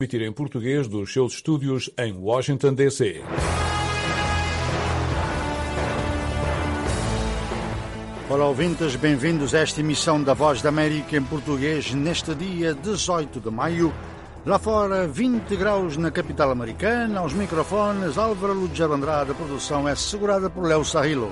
Emitir em português dos seus estúdios em Washington, D.C. Olá, ouvintes, bem-vindos a esta emissão da Voz da América em português neste dia 18 de maio. Lá fora, 20 graus na capital americana. Aos microfones, Álvaro Lugero Andrade. A produção é assegurada por Léo Sarrilo.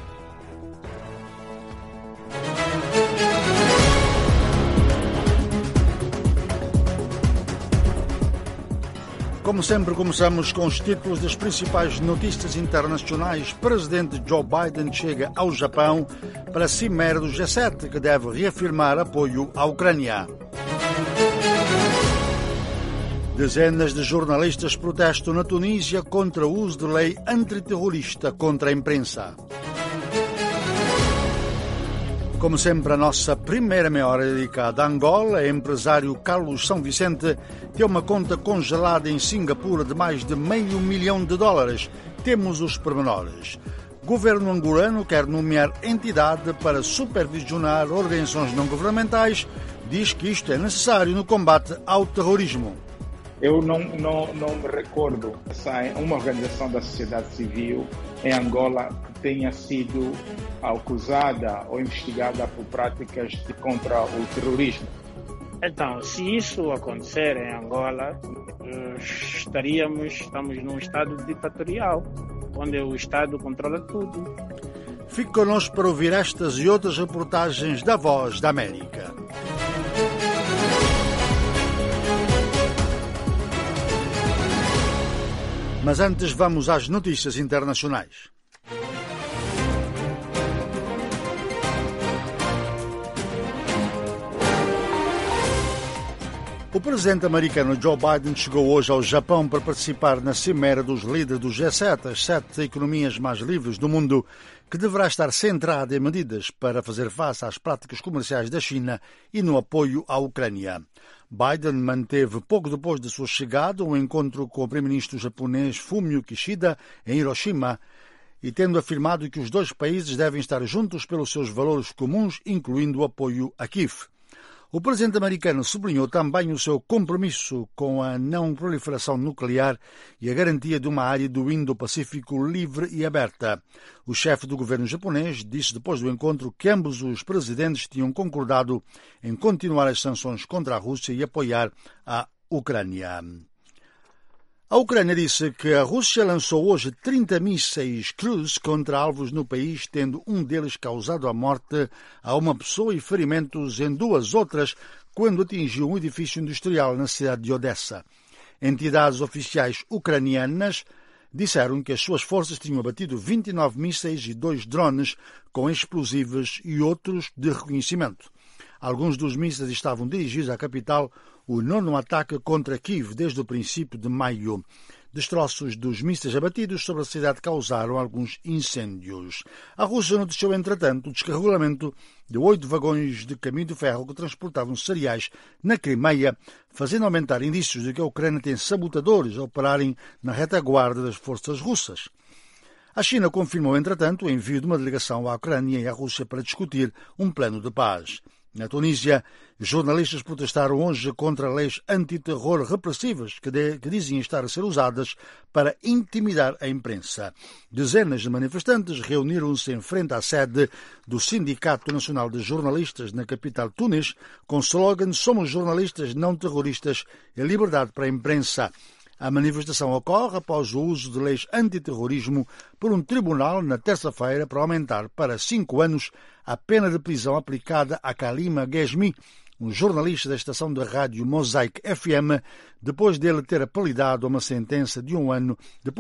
Como sempre, começamos com os títulos das principais notícias internacionais. Presidente Joe Biden chega ao Japão para a cimeira do G7, que deve reafirmar apoio à Ucrânia. Dezenas de jornalistas protestam na Tunísia contra o uso de lei antiterrorista contra a imprensa. Como sempre, a nossa primeira meia hora é dedicada a Angola. O empresário Carlos São Vicente tem uma conta congelada em Singapura de mais de $500 milhão. Temos os pormenores. O governo angolano quer nomear entidade para supervisionar organizações não governamentais. Diz que isto é necessário no combate ao terrorismo. Eu não me recordo se uma organização da sociedade civil em Angola tenha sido acusada ou investigada por práticas contra o terrorismo. Então, se isso acontecer em Angola, estamos num estado ditatorial, onde o Estado controla tudo. Fique connosco para ouvir estas e outras reportagens da Voz da América. Mas antes vamos às notícias internacionais. O presidente americano Joe Biden chegou hoje ao Japão para participar na cimeira dos líderes do G7, as 7 economias mais livres do mundo, que deverá estar centrada em medidas para fazer face às práticas comerciais da China e no apoio à Ucrânia. Biden manteve, pouco depois de sua chegada, um encontro com o primeiro-ministro japonês Fumio Kishida em Hiroshima, e tendo afirmado que os dois países devem estar juntos pelos seus valores comuns, incluindo o apoio a Kiev. O presidente americano sublinhou também o seu compromisso com a não proliferação nuclear e a garantia de uma área do Indo-Pacífico livre e aberta. O chefe do governo japonês disse depois do encontro que ambos os presidentes tinham concordado em continuar as sanções contra a Rússia e apoiar a Ucrânia. A Ucrânia disse que a Rússia lançou hoje 30 mísseis Cruise contra alvos no país, tendo um deles causado a morte a uma pessoa e ferimentos em 2 outras quando atingiu um edifício industrial na cidade de Odessa. Entidades oficiais ucranianas disseram que as suas forças tinham abatido 29 mísseis e 2 drones com explosivos e outros de reconhecimento. Alguns dos mísseis estavam dirigidos à capital, o 9º ataque contra Kiev desde o princípio de maio. Destroços dos mísseis abatidos sobre a cidade causaram alguns incêndios. A Rússia noticiou, entretanto, o descarregamento de 8 vagões de caminho de ferro que transportavam cereais na Crimeia, fazendo aumentar indícios de que a Ucrânia tem sabotadores a operarem na retaguarda das forças russas. A China confirmou, entretanto, o envio de uma delegação à Ucrânia e à Rússia para discutir um plano de paz. Na Tunísia, jornalistas protestaram hoje contra leis antiterror repressivas que dizem estar a ser usadas para intimidar a imprensa. Dezenas de manifestantes reuniram-se em frente à sede do Sindicato Nacional de Jornalistas na capital Tunis, com o slogan "Somos jornalistas não terroristas e liberdade para a imprensa". A manifestação ocorre após o uso de leis antiterrorismo por um tribunal na terça-feira para aumentar para 5 anos a pena de prisão aplicada a Kalima Ghezmi, um jornalista da estação de rádio Mosaic FM, depois dele ter apelado a uma sentença de 1 ano,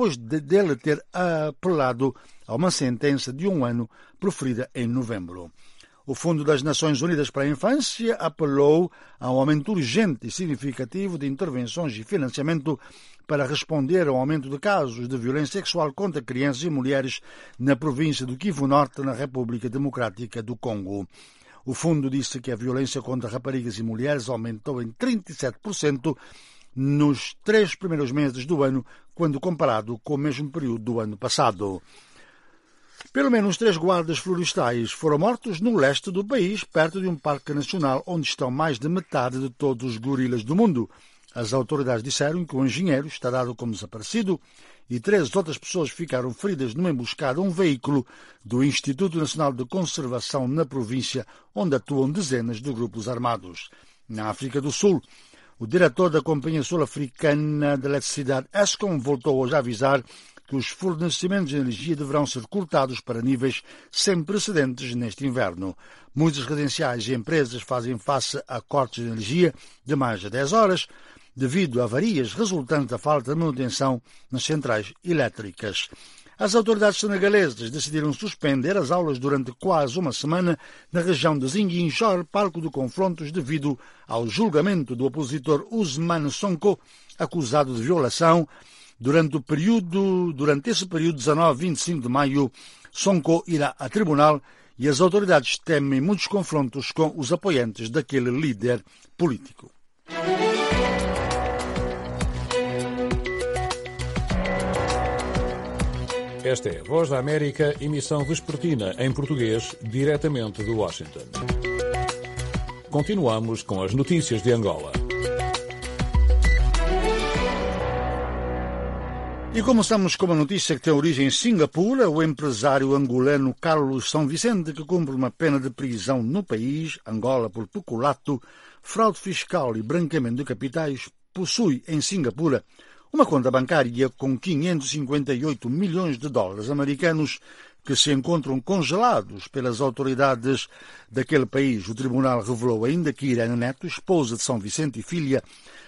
proferida em novembro. O Fundo das Nações Unidas para a Infância apelou a um aumento urgente e significativo de intervenções e financiamento para responder ao aumento de casos de violência sexual contra crianças e mulheres na província do Kivu Norte, na República Democrática do Congo. O fundo disse que a violência contra raparigas e mulheres aumentou em 37% nos 3 primeiros meses do ano, quando comparado com o mesmo período do ano passado. Pelo menos 3 guardas florestais foram mortos no leste do país, perto de um parque nacional onde estão mais de metade de todos os gorilas do mundo. As autoridades disseram que o engenheiro está dado como desaparecido e 13 outras pessoas ficaram feridas numa emboscada a um veículo do Instituto Nacional de Conservação na província, onde atuam dezenas de grupos armados. Na África do Sul, o diretor da Companhia Sul-Africana de Eletricidade, Eskom, voltou hoje a avisar que os fornecimentos de energia deverão ser cortados para níveis sem precedentes neste inverno. Muitas residenciais e empresas fazem face a cortes de energia de mais de 10 horas, devido a avarias resultantes da falta de manutenção nas centrais elétricas. As autoridades senegalesas decidiram suspender as aulas durante quase uma semana na região de Ziguinchor, palco de confrontos devido ao julgamento do opositor Ousmane Sonko, acusado de violação. Durante esse período, 19-25 de maio, Sonko irá a tribunal e as autoridades temem muitos confrontos com os apoiantes daquele líder político. Esta é a Voz da América, emissão vespertina em português, diretamente de Washington. Continuamos com as notícias de Angola. E começamos com uma notícia que tem origem em Singapura. O empresário angolano Carlos São Vicente, que cumpre uma pena de prisão no país, Angola, por peculato, fraude fiscal e branqueamento de capitais, possui em Singapura uma conta bancária com 558 milhões de dólares americanos que se encontram congelados pelas autoridades daquele país. O tribunal revelou ainda que Irene Neto, esposa de São Vicente e filha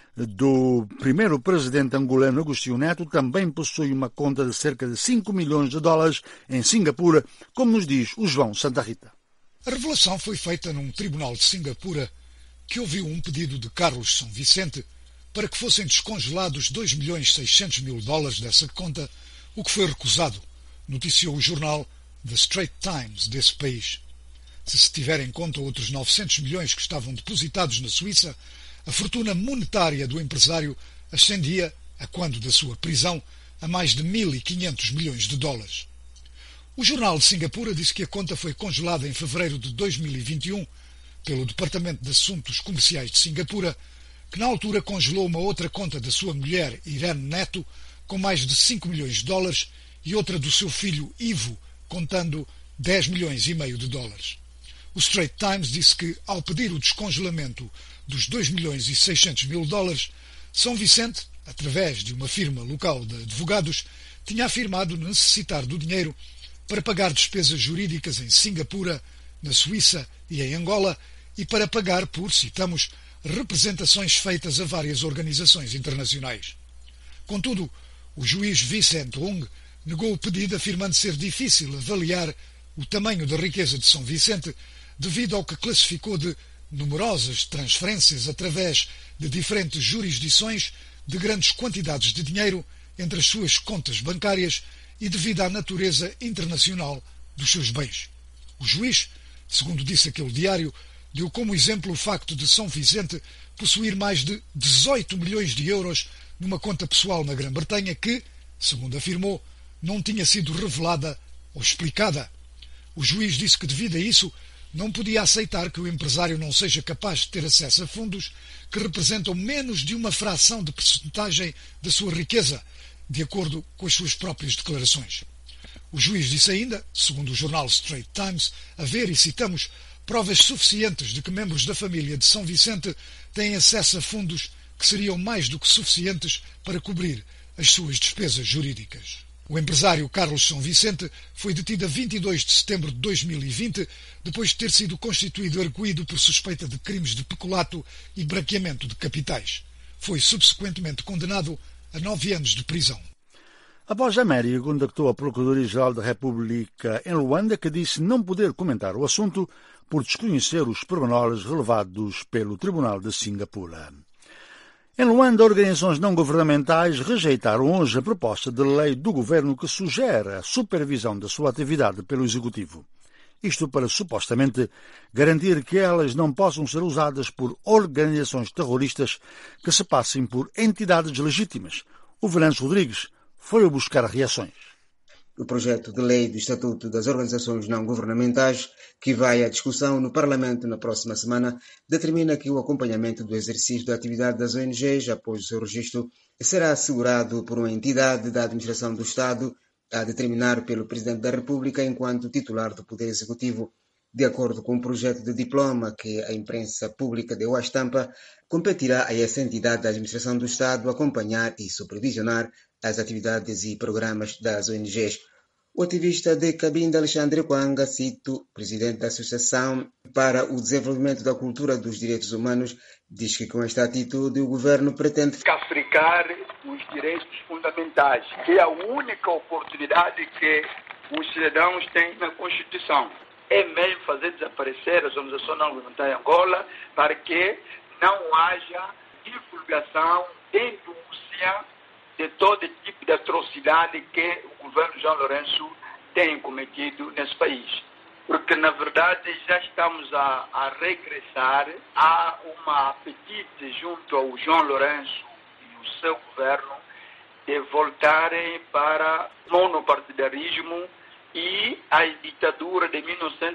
do primeiro presidente angolano Agostinho Neto, também possui uma conta de cerca de 5 milhões de dólares em Singapura, como nos diz o João Santa Rita. A revelação foi feita num tribunal de Singapura que ouviu um pedido de Carlos São Vicente para que fossem descongelados 2.600.000 dólares dessa conta, o que foi recusado, noticiou o jornal The Straits Times desse país. Se tiver em conta outros 900 milhões que estavam depositados na Suíça, a fortuna monetária do empresário ascendia, a quando da sua prisão, a mais de 1.500 milhões de dólares. O jornal de Singapura disse que a conta foi congelada em fevereiro de 2021 pelo Departamento de Assuntos Comerciais de Singapura, que na altura congelou uma outra conta da sua mulher, Irene Neto, com mais de 5 milhões de dólares e outra do seu filho, Ivo, contando 10 milhões e meio de dólares. O Straits Times disse que, ao pedir o descongelamento dos 2.600.000 dólares, São Vicente, através de uma firma local de advogados, tinha afirmado necessitar do dinheiro para pagar despesas jurídicas em Singapura, na Suíça e em Angola e para pagar por, citamos, representações feitas a várias organizações internacionais. Contudo, o juiz Vicente Ong negou o pedido, afirmando ser difícil avaliar o tamanho da riqueza de São Vicente devido ao que classificou de numerosas transferências através de diferentes jurisdições de grandes quantidades de dinheiro entre as suas contas bancárias e devido à natureza internacional dos seus bens. O juiz, segundo disse aquele diário, deu como exemplo o facto de São Vicente possuir mais de 18 milhões de euros numa conta pessoal na Grã-Bretanha que, segundo afirmou, não tinha sido revelada ou explicada. O juiz disse que, devido a isso, não podia aceitar que o empresário não seja capaz de ter acesso a fundos que representam menos de uma fração de percentagem da sua riqueza, de acordo com as suas próprias declarações. O juiz disse ainda, segundo o jornal Straits Times, haver, e citamos, provas suficientes de que membros da família de São Vicente têm acesso a fundos que seriam mais do que suficientes para cobrir as suas despesas jurídicas. O empresário Carlos São Vicente foi detido a 22 de setembro de 2020, depois de ter sido constituído arguido por suspeita de crimes de peculato e branqueamento de capitais. Foi subsequentemente condenado a 9 anos de prisão. A Voz da América contactou a Procuradoria-Geral da República em Luanda, que disse não poder comentar o assunto por desconhecer os pormenores relevados pelo Tribunal de Singapura. Em Luanda, organizações não-governamentais rejeitaram hoje a proposta de lei do governo que sugere a supervisão da sua atividade pelo Executivo. Isto para, supostamente, garantir que elas não possam ser usadas por organizações terroristas que se passem por entidades legítimas. O Venâncio Rodrigues foi a buscar reações. O projeto de lei do Estatuto das Organizações Não Governamentais, que vai à discussão no Parlamento na próxima semana, determina que o acompanhamento do exercício da atividade das ONGs após o seu registro será assegurado por uma entidade da administração do Estado, a determinar pelo Presidente da República enquanto titular do Poder Executivo. De acordo com o projeto de diploma que a imprensa pública deu à estampa, competirá a essa entidade da administração do Estado acompanhar e supervisionar as atividades e programas das ONGs. O ativista de Cabinda, Alexandre Kwanga Cito, presidente da Associação para o Desenvolvimento da Cultura dos Direitos Humanos, diz que com esta atitude o governo pretende capricar os direitos fundamentais, que é a única oportunidade que os cidadãos têm na Constituição. É mesmo fazer desaparecer as organizações não governamentais em Angola para que não haja divulgação, denúncia de todo tipo de atrocidade que o governo João Lourenço tem cometido nesse país. Porque, na verdade, já estamos a regressar a um apetite junto ao João Lourenço e o seu governo de voltarem para o monopartidarismo e a ditadura de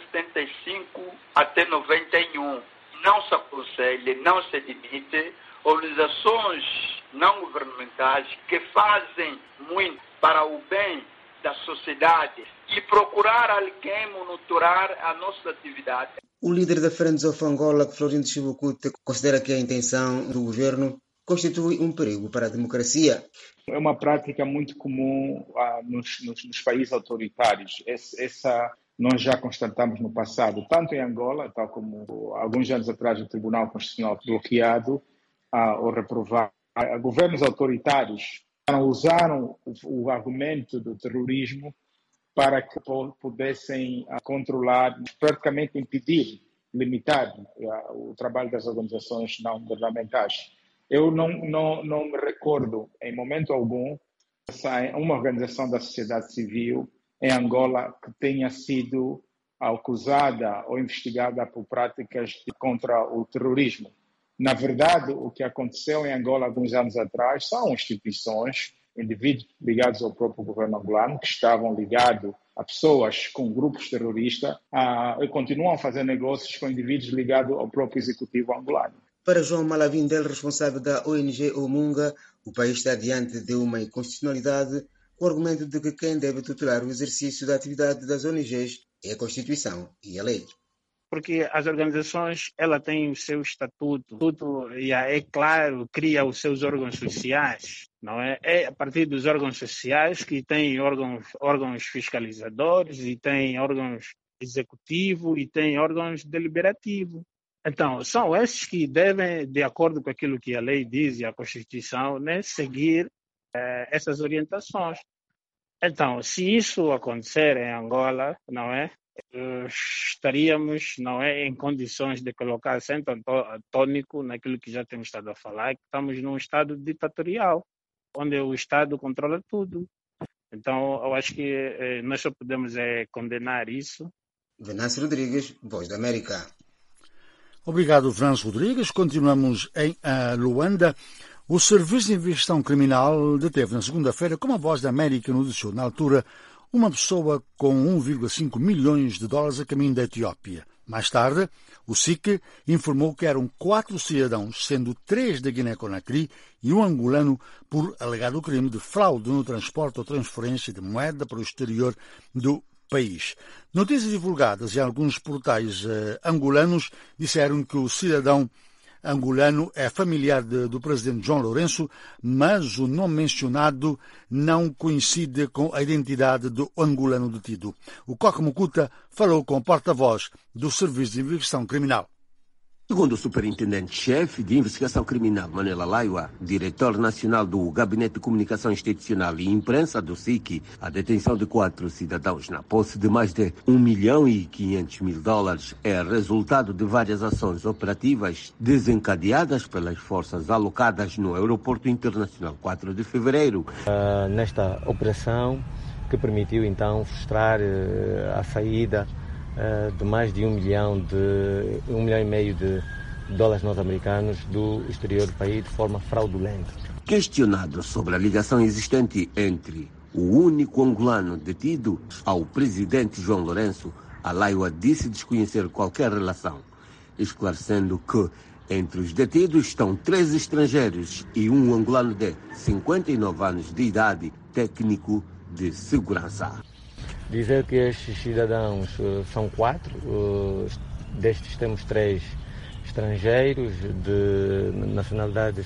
1975 até 91. Não se aconselha, não se admite organizações não governamentais que fazem muito para o bem da sociedade e procurar alguém monitorar a nossa atividade. O líder da Friends of Angola, Florindo Chibukute, considera que a intenção do governo constitui um perigo para a democracia. É uma prática muito comum nos países autoritários. Essa nós já constatamos no passado, tanto em Angola, tal como alguns anos atrás o Tribunal Constitucional bloqueado ou reprovado. Governos autoritários usaram o argumento do terrorismo para que pudessem controlar, praticamente impedir, limitar o trabalho das organizações não governamentais. Eu não me recordo, em momento algum, uma organização da sociedade civil em Angola que tenha sido acusada ou investigada por práticas contra o terrorismo. Na verdade, o que aconteceu em Angola alguns anos atrás são instituições, indivíduos ligados ao próprio governo angolano, que estavam ligados a pessoas com grupos terroristas e continuam a fazer negócios com indivíduos ligados ao próprio executivo angolano. Para João Malavindel, responsável da ONG Omunga, o país está diante de uma inconstitucionalidade com o argumento de que quem deve tutelar o exercício da atividade das ONGs é a Constituição e a lei. Porque as organizações, ela tem o seu estatuto, tudo, e é claro, cria os seus órgãos sociais, não é? É a partir dos órgãos sociais que tem órgãos fiscalizadores e tem órgãos executivos e tem órgãos deliberativos. Então, são esses que devem, de acordo com aquilo que a lei diz e a Constituição, né, seguir essas orientações. Então, se isso acontecer em Angola, não é? Estaríamos, não é, em condições de colocar acento tônico naquilo que já temos estado a falar, que estamos num estado ditatorial, onde o Estado controla tudo. Então, eu acho que nós só podemos condenar isso. Venâncio Rodrigues, Voz da América. Obrigado, Venâncio Rodrigues. Continuamos em Luanda. O Serviço de Investigação Criminal deteve na segunda-feira, como a Voz da América noticiou na altura, uma pessoa com 1,5 milhões de dólares a caminho da Etiópia. Mais tarde, o SIC informou que eram 4 cidadãos, sendo 3 da Guiné-Conakry e um angolano, por alegado crime de fraude no transporte ou transferência de moeda para o exterior do país. Notícias divulgadas em alguns portais angolanos disseram que o cidadão angolano é familiar do presidente João Lourenço, mas o nome mencionado não coincide com a identidade do angolano detido. O Coque Mukuta falou com o porta-voz do Serviço de Investigação Criminal. Segundo o superintendente-chefe de investigação criminal, Manuel Alaiwa, diretor nacional do Gabinete de Comunicação Institucional e Imprensa do SIC, a detenção de 4 cidadãos na posse de mais de $1.500.000 é resultado de várias ações operativas desencadeadas pelas forças alocadas no Aeroporto Internacional 4 de Fevereiro. Nesta operação que permitiu então frustrar a saída de mais de 1 milhão e meio de dólares norte-americanos do exterior do país de forma fraudulenta. Questionado sobre a ligação existente entre o único angolano detido, ao presidente João Lourenço, a Laiua disse desconhecer qualquer relação, esclarecendo que entre os detidos estão 3 estrangeiros e um angolano de 59 anos de idade, técnico de segurança. Dizer que estes cidadãos são 4, destes temos 3 estrangeiros de nacionalidades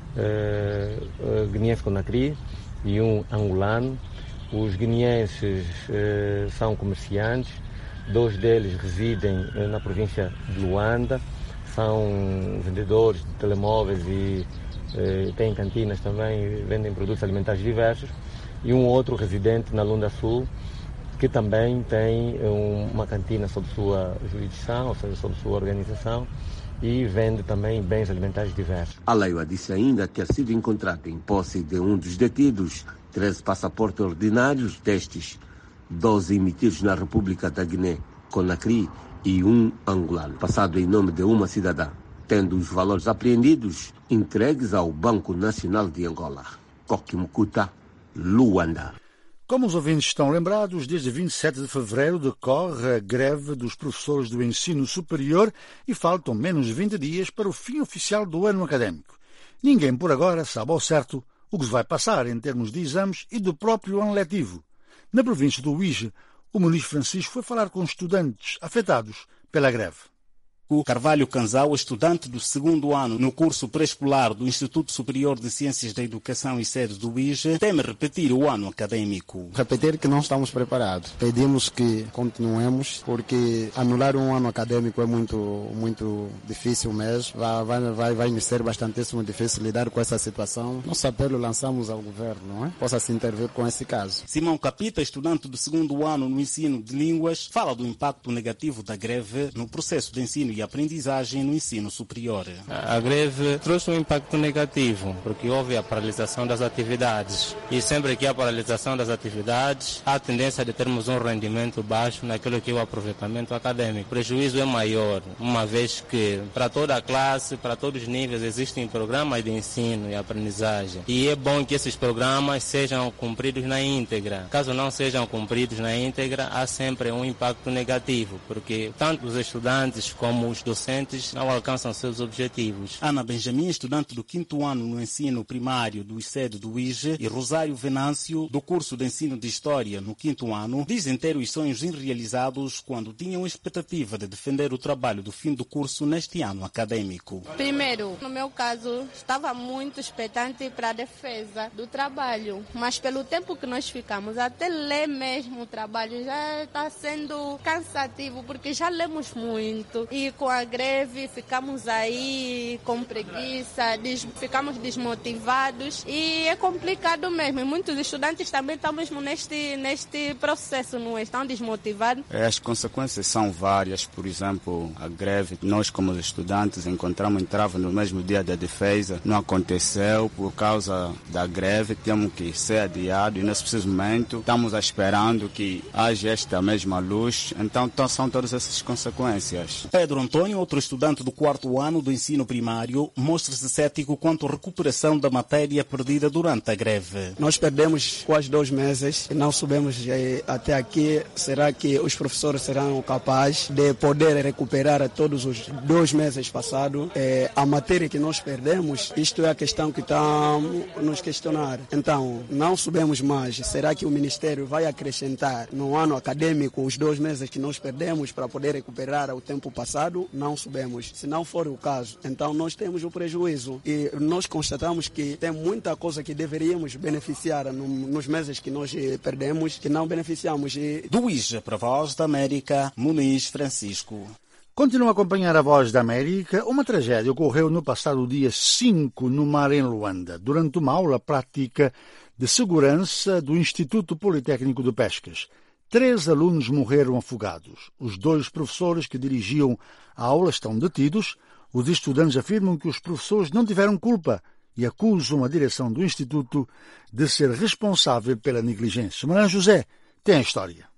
guineense-conakry e um angolano. Os guineenses são comerciantes, 2 deles residem na província de Luanda, são vendedores de telemóveis e têm cantinas também, vendem produtos alimentares diversos, e um outro residente na Lunda Sul, que também tem uma cantina sob sua jurisdição, ou seja, sob sua organização, e vende também bens alimentares diversos. A Laiua disse ainda ter sido encontrado em posse de um dos detidos 13 passaportes ordinários, destes 12 emitidos na República da Guiné-Conakry e um angolano, passado em nome de uma cidadã, tendo os valores apreendidos entregues ao Banco Nacional de Angola. Coquimucuta, Luanda. Como os ouvintes estão lembrados, desde 27 de fevereiro decorre a greve dos professores do ensino superior e faltam menos de 20 dias para o fim oficial do ano académico. Ninguém por agora sabe ao certo o que se vai passar em termos de exames e do próprio ano letivo. Na província do Uíge, o ministro Francisco foi falar com estudantes afetados pela greve. Carvalho Canzau, estudante do 2º ano no curso pré-escolar do Instituto Superior de Ciências da Educação e sede do Uíge, teme repetir o ano acadêmico. Repetir que não estamos preparados. Pedimos que continuemos, porque anular um ano acadêmico é muito difícil mesmo. Vai nos ser bastantíssimo difícil lidar com essa situação. Nosso apelo lançamos ao governo, não é? Possa se intervir com esse caso. Simão Capita, estudante do 2º ano no ensino de línguas, fala do impacto negativo da greve no processo de ensino e aprendizagem no ensino superior. A greve trouxe um impacto negativo, porque houve a paralisação das atividades. E sempre que há paralisação das atividades, há a tendência de termos um rendimento baixo naquilo que é o aproveitamento acadêmico. O prejuízo é maior, uma vez que para toda a classe, para todos os níveis, existem programas de ensino e aprendizagem. E é bom que esses programas sejam cumpridos na íntegra. Caso não sejam cumpridos na íntegra, há sempre um impacto negativo, porque tanto os estudantes como os docentes não alcançam seus objetivos. Ana Benjamin, estudante do 5º ano no ensino primário do ICED do Uíge, e Rosário Venâncio, do curso de ensino de História no 5º ano, dizem ter os sonhos irrealizados quando tinham expectativa de defender o trabalho do fim do curso neste ano acadêmico. Primeiro, no meu caso, estava muito expectante para a defesa do trabalho, mas pelo tempo que nós ficamos, até ler mesmo o trabalho já está sendo cansativo, porque já lemos muito e com a greve ficamos aí com preguiça, ficamos desmotivados e é complicado mesmo. E muitos estudantes também estão mesmo neste processo, não estão desmotivados. As consequências são várias, por exemplo, a greve. Nós como estudantes entrava no mesmo dia da defesa, não aconteceu por causa da greve, temos que ser adiado e nesse preciso momento estamos esperando que haja esta mesma luz, então são todas essas consequências. Pedro Antônio, outro estudante do 4º ano do ensino primário, mostra-se cético quanto à recuperação da matéria perdida durante a greve. Nós perdemos quase 2 meses e não sabemos até aqui, será que os professores serão capazes de poder recuperar todos os 2 meses passados? A matéria que nós perdemos, isto é a questão que está nos questionar. Então, não sabemos mais, será que o Ministério vai acrescentar no ano acadêmico os 2 meses que nós perdemos para poder recuperar o tempo passado? Não sabemos. Se não for o caso, então nós temos o prejuízo e nós constatamos que tem muita coisa que deveríamos beneficiar nos meses que nós perdemos, que não beneficiamos. Do Uíge para a Voz da América, Muniz Francisco. Continua a acompanhar a Voz da América. Uma tragédia ocorreu no passado dia 5 no mar em Luanda, durante uma aula prática de segurança do Instituto Politécnico de Pescas. 3 alunos morreram afogados. Os 2 professores que dirigiam a aula estão detidos. Os estudantes afirmam que os professores não tiveram culpa e acusam a direção do Instituto de ser responsável pela negligência. Maran José tem a história.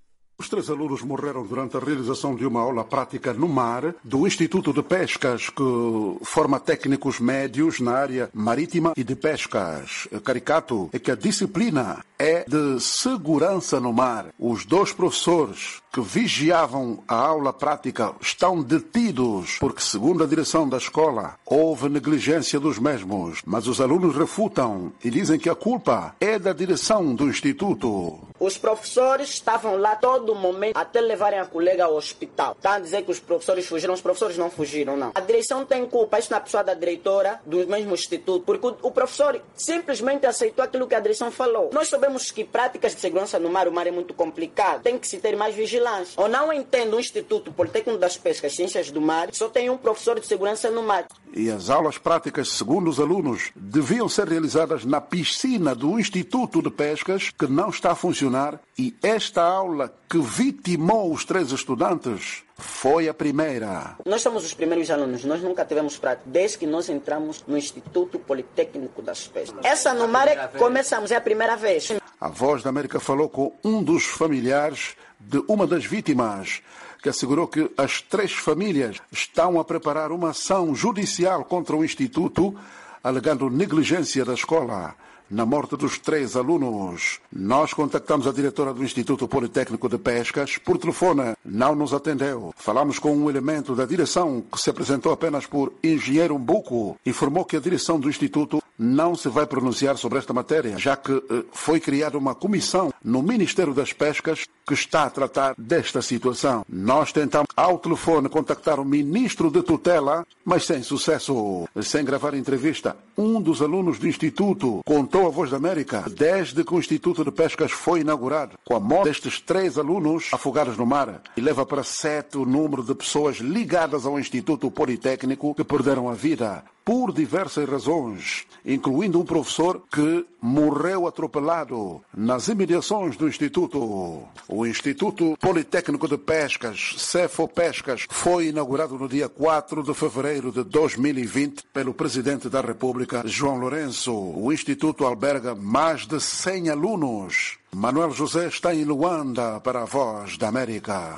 Os 3 alunos morreram durante a realização de uma aula prática no mar do Instituto de Pescas, que forma técnicos médios na área marítima e de pescas. Caricato é que a disciplina é de segurança no mar. Os 2 professores que vigiavam a aula prática estão detidos porque, segundo a direção da escola, houve negligência dos mesmos. Mas os alunos refutam e dizem que a culpa é da direção do Instituto. Os professores estavam lá todo momento até levarem a colega ao hospital. Estão a dizer que os professores fugiram. Os professores não fugiram, não. A direção tem culpa. Isso na pessoa da diretora do mesmo instituto. Porque o professor simplesmente aceitou aquilo que a direção falou. Nós sabemos que práticas de segurança no mar, o mar é muito complicado. Tem que se ter mais vigilância. Eu não entendo o Instituto Politécnico das Pescas, Ciências do Mar, só tem um professor de segurança no mar. E as aulas práticas, segundo os alunos, deviam ser realizadas na piscina do Instituto de Pescas, que não está a funcionar, e esta aula que vitimou os 3 estudantes foi a primeira. Nós somos os primeiros alunos, nós nunca tivemos prática, desde que nós entramos no Instituto Politécnico das Pescas. Essa no mar começamos, é a primeira vez. A Voz da América falou com um dos familiares de uma das vítimas, que assegurou que as 3 famílias estão a preparar uma ação judicial contra o Instituto, alegando negligência da escola na morte dos 3 alunos. Nós contactamos a diretora do Instituto Politécnico de Pescas por telefone. Não nos atendeu. Falamos com um elemento da direção que se apresentou apenas por engenheiro Mbuco. Informou que a direção do Instituto não se vai pronunciar sobre esta matéria, já que foi criada uma comissão no Ministério das Pescas que está a tratar desta situação. Nós tentamos ao telefone contactar o ministro de tutela, mas sem sucesso. Sem gravar entrevista, um dos alunos do Instituto contou à Voz da América, desde que o Instituto de Pescas foi inaugurado, com a morte destes 3 alunos afogados no mar, e leva para 7 o número de pessoas ligadas ao Instituto Politécnico que perderam a vida por diversas razões, incluindo um professor que morreu atropelado nas imediações do Instituto. O Instituto Politécnico de Pescas, Cefopescas, foi inaugurado no dia 4 de fevereiro de 2020 pelo Presidente da República, João Lourenço. O Instituto alberga mais de 100 alunos. Manuel José está em Luanda para a Voz da América.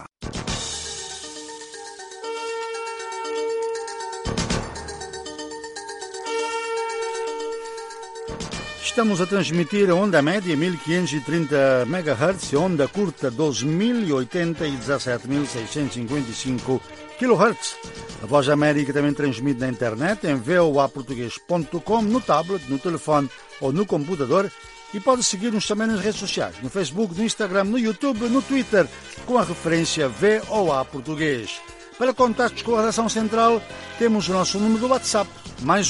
Estamos a transmitir a onda média 1530 MHz e onda curta 12.080 e 17.655 kHz. A Voz da América também transmite na internet em voaportugues.com, no tablet, no telefone ou no computador, e pode seguir-nos também nas redes sociais, no Facebook, no Instagram, no YouTube, no Twitter, com a referência VOA Português. Para contatos com a redação central, temos o nosso número do WhatsApp, mais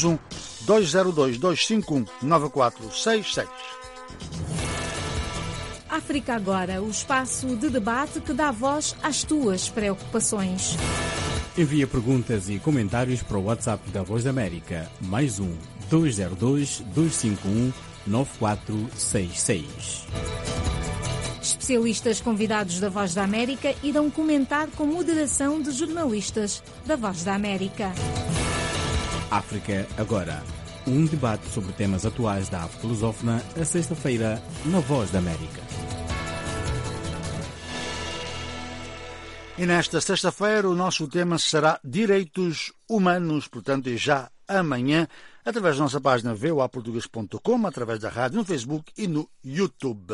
202-251-9466. África Agora, o espaço de debate que dá voz às tuas preocupações. Envia perguntas e comentários para o WhatsApp da Voz da América, mais 202-251-9466. Especialistas convidados da Voz da América irão comentar com moderação de jornalistas da Voz da América. África Agora, um debate sobre temas atuais da África lusófona, a sexta-feira, na Voz da América. E nesta sexta-feira o nosso tema será Direitos Humanos, portanto é já amanhã, através da nossa página voaportugues.com, através da rádio, no Facebook e no YouTube.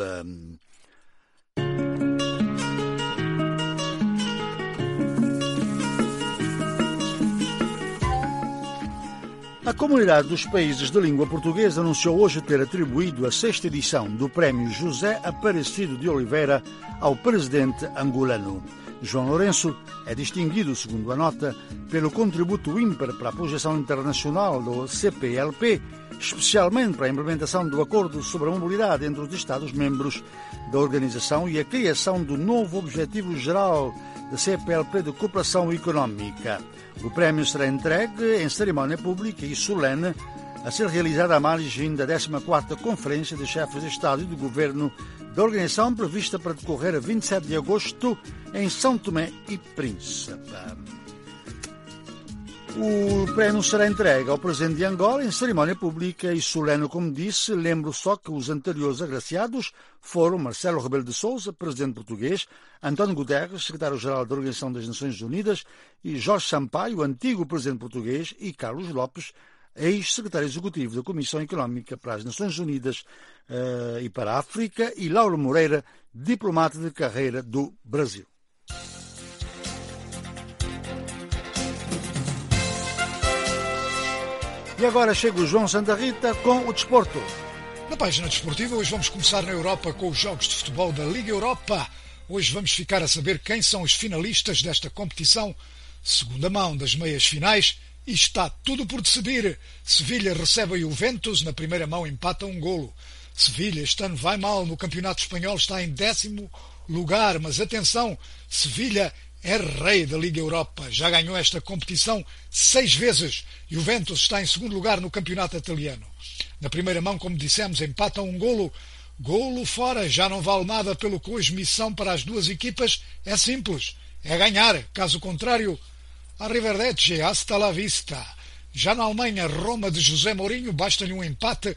A Comunidade dos Países de Língua Portuguesa anunciou hoje ter atribuído a 6ª edição do Prémio José Aparecido de Oliveira ao presidente angolano. João Lourenço é distinguido, segundo a nota, pelo contributo ímpar para a projeção internacional do CPLP, especialmente para a implementação do Acordo sobre a Mobilidade entre os Estados-membros da organização e a criação do novo Objetivo Geral da CPLP de Cooperação Económica. O prémio será entregue em cerimónia pública e solene a ser realizada à margem da 14ª Conferência de Chefes de Estado e de Governo da organização, prevista para decorrer a 27 de agosto em São Tomé e Príncipe. O prémio será entregue ao presidente de Angola em cerimónia pública e solene, como disse. Lembro só que os anteriores agraciados foram Marcelo Rebelo de Sousa, presidente português, António Guterres, secretário-geral da Organização das Nações Unidas, e Jorge Sampaio, antigo presidente português, e Carlos Lopes, ex-secretário executivo da Comissão Económica para as Nações Unidas e para a África, e Lauro Moreira, diplomata de carreira do Brasil. E agora chega o João Santa Rita com o desporto. Na página desportiva, hoje vamos começar na Europa com os jogos de futebol da Liga Europa. Hoje vamos ficar a saber quem são os finalistas desta competição. Segunda mão das meias finais e está tudo por decidir. Sevilha recebe a Juventus, na primeira mão empata 1-1. Sevilha este ano vai mal no Campeonato Espanhol, está em 10º lugar, mas atenção, Sevilha é rei da Liga Europa, já ganhou esta competição 6 vezes. Juventus está em segundo lugar no campeonato italiano. Na primeira mão, como dissemos, empatam 1-1. Golo fora, já não vale nada, pelo que hoje missão para as duas equipas é simples, é ganhar. Caso contrário, arrivederci, hasta la vista. Já na Alemanha, Roma de José Mourinho, basta-lhe um empate,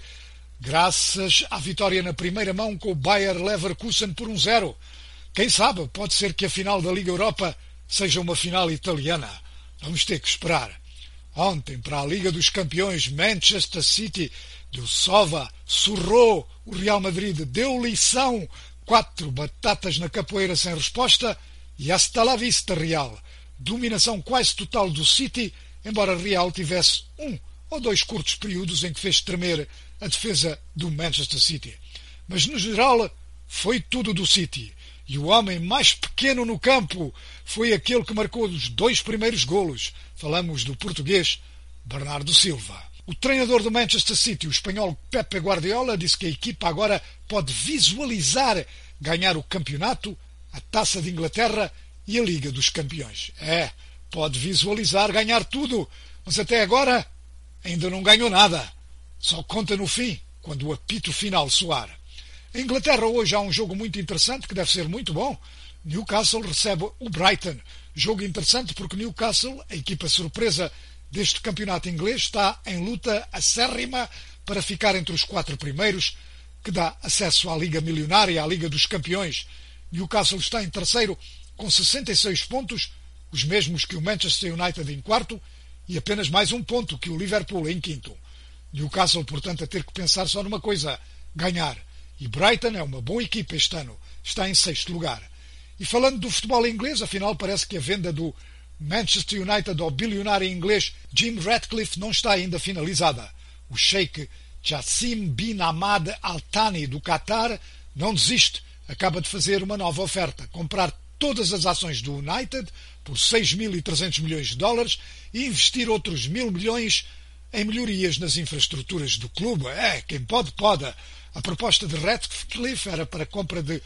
graças à vitória na primeira mão com o Bayer Leverkusen por 1-0. Quem sabe, pode ser que a final da Liga Europa seja uma final italiana. Vamos ter que esperar. Ontem, para a Liga dos Campeões, Manchester City deu sova, surrou o Real Madrid, deu lição, 4 batatas na capoeira sem resposta e hasta la vista, Real. Dominação quase total do City, embora Real tivesse 1 ou 2 curtos períodos em que fez tremer a defesa do Manchester City. Mas, no geral, foi tudo do City. E o homem mais pequeno no campo foi aquele que marcou os 2 primeiros golos. Falamos do português Bernardo Silva. O treinador do Manchester City, o espanhol Pepe Guardiola, disse que a equipa agora pode visualizar ganhar o campeonato, a Taça de Inglaterra e a Liga dos Campeões. Pode visualizar ganhar tudo, mas até agora ainda não ganhou nada. Só conta no fim, quando o apito final soar. Em Inglaterra hoje há um jogo muito interessante que deve ser muito bom. Newcastle recebe o Brighton. Jogo interessante porque Newcastle, a equipa surpresa deste campeonato inglês, está em luta acérrima para ficar entre os 4 primeiros, que dá acesso à Liga Milionária, à Liga dos Campeões. Newcastle está em terceiro com 66 pontos, os mesmos que o Manchester United em quarto, e apenas mais 1 ponto que o Liverpool em quinto. Newcastle, portanto, a ter que pensar só numa coisa, ganhar. E Brighton é uma boa equipa este ano, está em 6º lugar. E falando do futebol inglês, afinal parece que a venda do Manchester United ao bilionário inglês Jim Ratcliffe não está ainda finalizada. O sheik Jassim bin Ahmad Al Thani do Qatar não desiste, acaba de fazer uma nova oferta, comprar todas as ações do United por 6.300 milhões de dólares e investir outros 1.000 milhões em melhorias nas infraestruturas do clube. Quem pode, pode. A proposta de Ratcliffe era para a compra de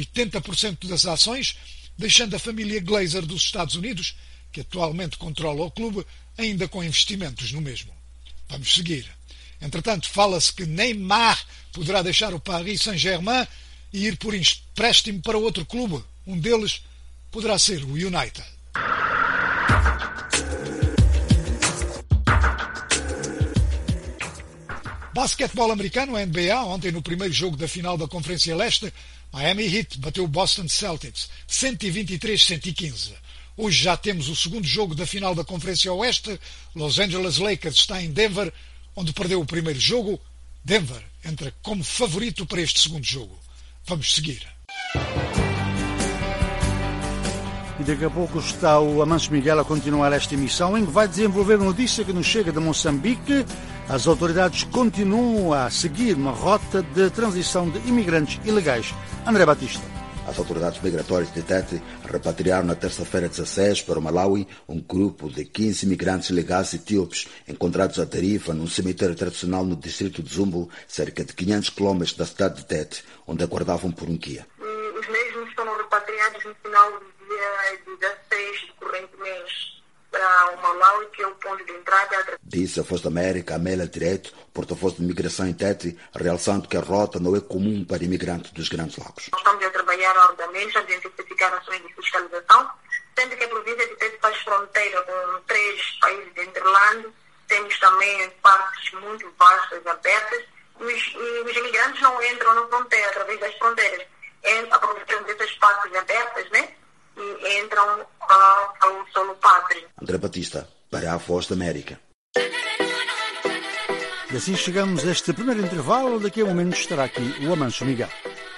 80% das ações, deixando a família Glazer dos Estados Unidos, que atualmente controla o clube, ainda com investimentos no mesmo. Vamos seguir. Entretanto, fala-se que Neymar poderá deixar o Paris Saint-Germain e ir por empréstimo para outro clube. Um deles poderá ser o United. Basquetebol americano, a NBA, ontem no primeiro jogo da final da Conferência Leste, Miami Heat bateu o Boston Celtics, 123-115. Hoje já temos o segundo jogo da final da Conferência Oeste. Los Angeles Lakers está em Denver, onde perdeu o primeiro jogo. Denver entra como favorito para este segundo jogo. Vamos seguir. E daqui a pouco está o Amancio Miguel a continuar esta emissão, em que vai desenvolver notícia que nos chega de Moçambique. As autoridades continuam a seguir uma rota de transição de imigrantes ilegais. André Batista. As autoridades migratórias de Tete repatriaram na terça-feira 16 para o Malawi um grupo de 15 imigrantes ilegais etíopes encontrados à deriva num cemitério tradicional no distrito de Zumbo, cerca de 500 quilômetros da cidade de Tete, onde aguardavam por um guia. Os mesmos foram repatriados no final do dia 16 do corrente mês para o Malawi, que é o ponto de entrada. Disse a Voz da América, Amélia Direito, porta-voz de migração em Tete, realçando que a rota não é comum para imigrantes dos Grandes Lagos. Nós estamos a trabalhar arduamente, a intensificar ações de fiscalização sendo que a província de Tete faz fronteira com 3 países de interlando, temos também partes muito vastas, abertas, os imigrantes não entram na fronteira, através das fronteiras, aproveitam dessas partes abertas, né? E entram ao solo pátrio. André Batista, para a Voz da América. E assim chegamos a este primeiro intervalo. Daqui a um momento estará aqui o Amancio Miguel.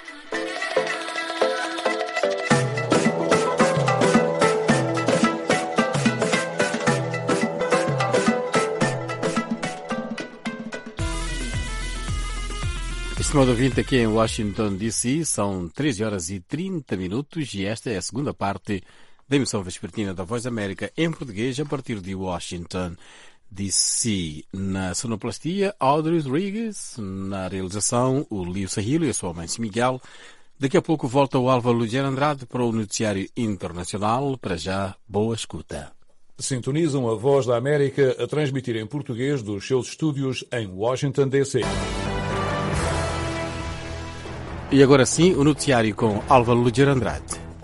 Estimado ouvinte, aqui em Washington, D.C., são 13 horas e 30 minutos e esta é a segunda parte da emissão vespertina da Voz da América em português a partir de Washington, D.C. Na sonoplastia, Audrey Rodrigues, na realização, o Lio Sahilo e a sua Amancio Miguel. Daqui a pouco volta o Álvaro Luciano Andrade para o Noticiário Internacional. Para já, boa escuta. Sintonizam a Voz da América a transmitir em português dos seus estúdios em Washington, D.C. E agora sim, o noticiário com Álvaro Luciano Andrade.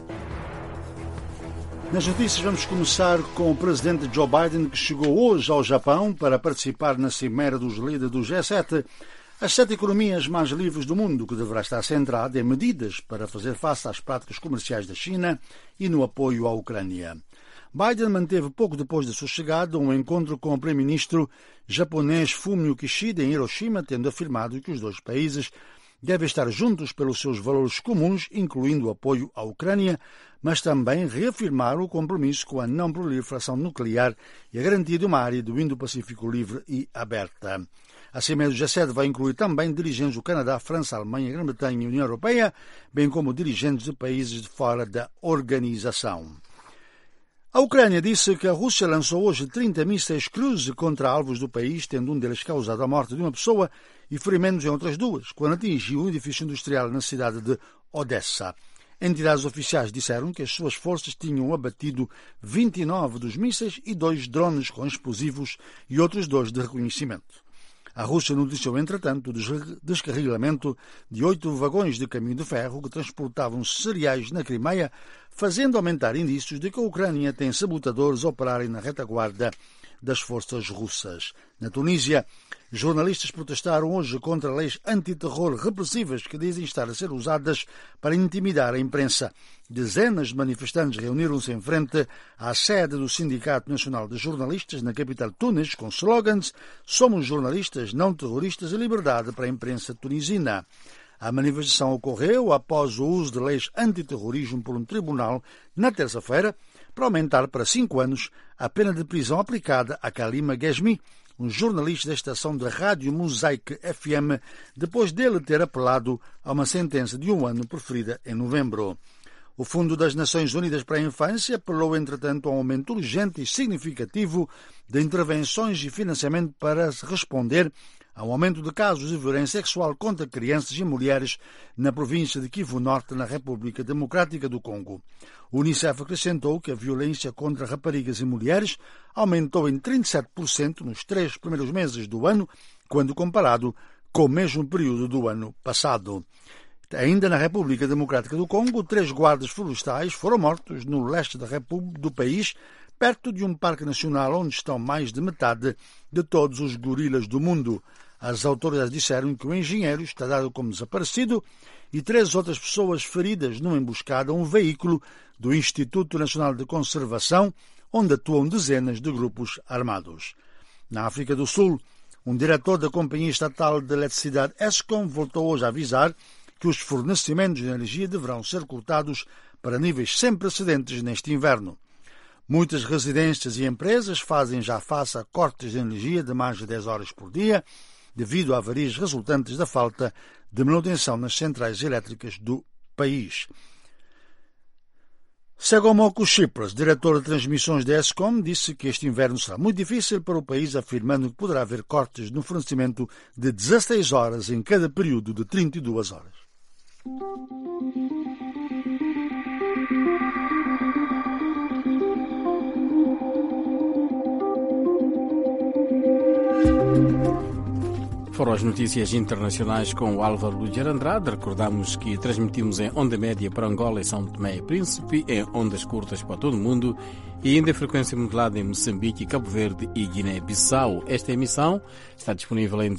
Nas notícias vamos começar com o presidente Joe Biden, que chegou hoje ao Japão para participar na cimeira dos líderes do G7, as 7 economias mais livres do mundo, que deverá estar centrada em medidas para fazer face às práticas comerciais da China e no apoio à Ucrânia. Biden manteve pouco depois da sua chegada um encontro com o primeiro-ministro japonês Fumio Kishida em Hiroshima, tendo afirmado que os dois países devem estar juntos pelos seus valores comuns, incluindo o apoio à Ucrânia, mas também reafirmar o compromisso com a não proliferação nuclear e a garantia de uma área do Indo-Pacífico livre e aberta. A cimeira do G7 vai incluir também dirigentes do Canadá, França, Alemanha, Grã-Bretanha e União Europeia, bem como dirigentes de países de fora da organização. A Ucrânia disse que a Rússia lançou hoje 30 mísseis cruise contra alvos do país, tendo um deles causado a morte de uma pessoa e ferimentos em outras 2, quando atingiu um edifício industrial na cidade de Odessa. Entidades oficiais disseram que as suas forças tinham abatido 29 dos mísseis e 2 drones com explosivos e outros 2 de reconhecimento. A Rússia noticiou, entretanto, o descarrilamento de 8 vagões de caminho de ferro que transportavam cereais na Crimeia, fazendo aumentar indícios de que a Ucrânia tem sabotadores a operarem na retaguarda das forças russas. Na Tunísia, jornalistas protestaram hoje contra leis antiterror repressivas que dizem estar a ser usadas para intimidar a imprensa. Dezenas de manifestantes reuniram-se em frente à sede do Sindicato Nacional de Jornalistas na capital Tunis com slogans "Somos jornalistas, não terroristas e liberdade para a imprensa tunisina". A manifestação ocorreu após o uso de leis antiterrorismo por um tribunal na terça-feira para aumentar para 5 anos a pena de prisão aplicada a Kalima Ghezmi, um jornalista da estação de rádio Mosaic FM, depois dele ter apelado a uma sentença de 1 ano proferida em novembro. O Fundo das Nações Unidas para a Infância apelou, entretanto, a um aumento urgente e significativo de intervenções e financiamento para responder ao aumento de casos de violência sexual contra crianças e mulheres na província de Kivu Norte, na República Democrática do Congo. O Unicef acrescentou que a violência contra raparigas e mulheres aumentou em 37% nos 3 primeiros meses do ano, quando comparado com o mesmo período do ano passado. Ainda na República Democrática do Congo, 3 guardas florestais foram mortos no leste do país, perto de um parque nacional onde estão mais de metade de todos os gorilas do mundo. As autoridades disseram que o engenheiro está dado como desaparecido e 3 outras pessoas feridas numa emboscada a um veículo do Instituto Nacional de Conservação, onde atuam dezenas de grupos armados. Na África do Sul, um diretor da Companhia Estatal de Eletricidade ESCOM voltou hoje a avisar que os fornecimentos de energia deverão ser cortados para níveis sem precedentes neste inverno. Muitas residências e empresas fazem já face a cortes de energia de mais de 10 horas por dia, devido a avarias resultantes da falta de manutenção nas centrais elétricas do país. Segomoko Chipras, diretor de transmissões da ESCOM, disse que este inverno será muito difícil para o país, afirmando que poderá haver cortes no fornecimento de 16 horas em cada período de 32 horas. Foram as notícias internacionais com o Álvaro Luger Andrade. Recordamos que transmitimos em onda média para Angola e São Tomé e Príncipe, em ondas curtas para todo o mundo e ainda em frequência modulada em Moçambique, Cabo Verde e Guiné-Bissau. Esta emissão está disponível em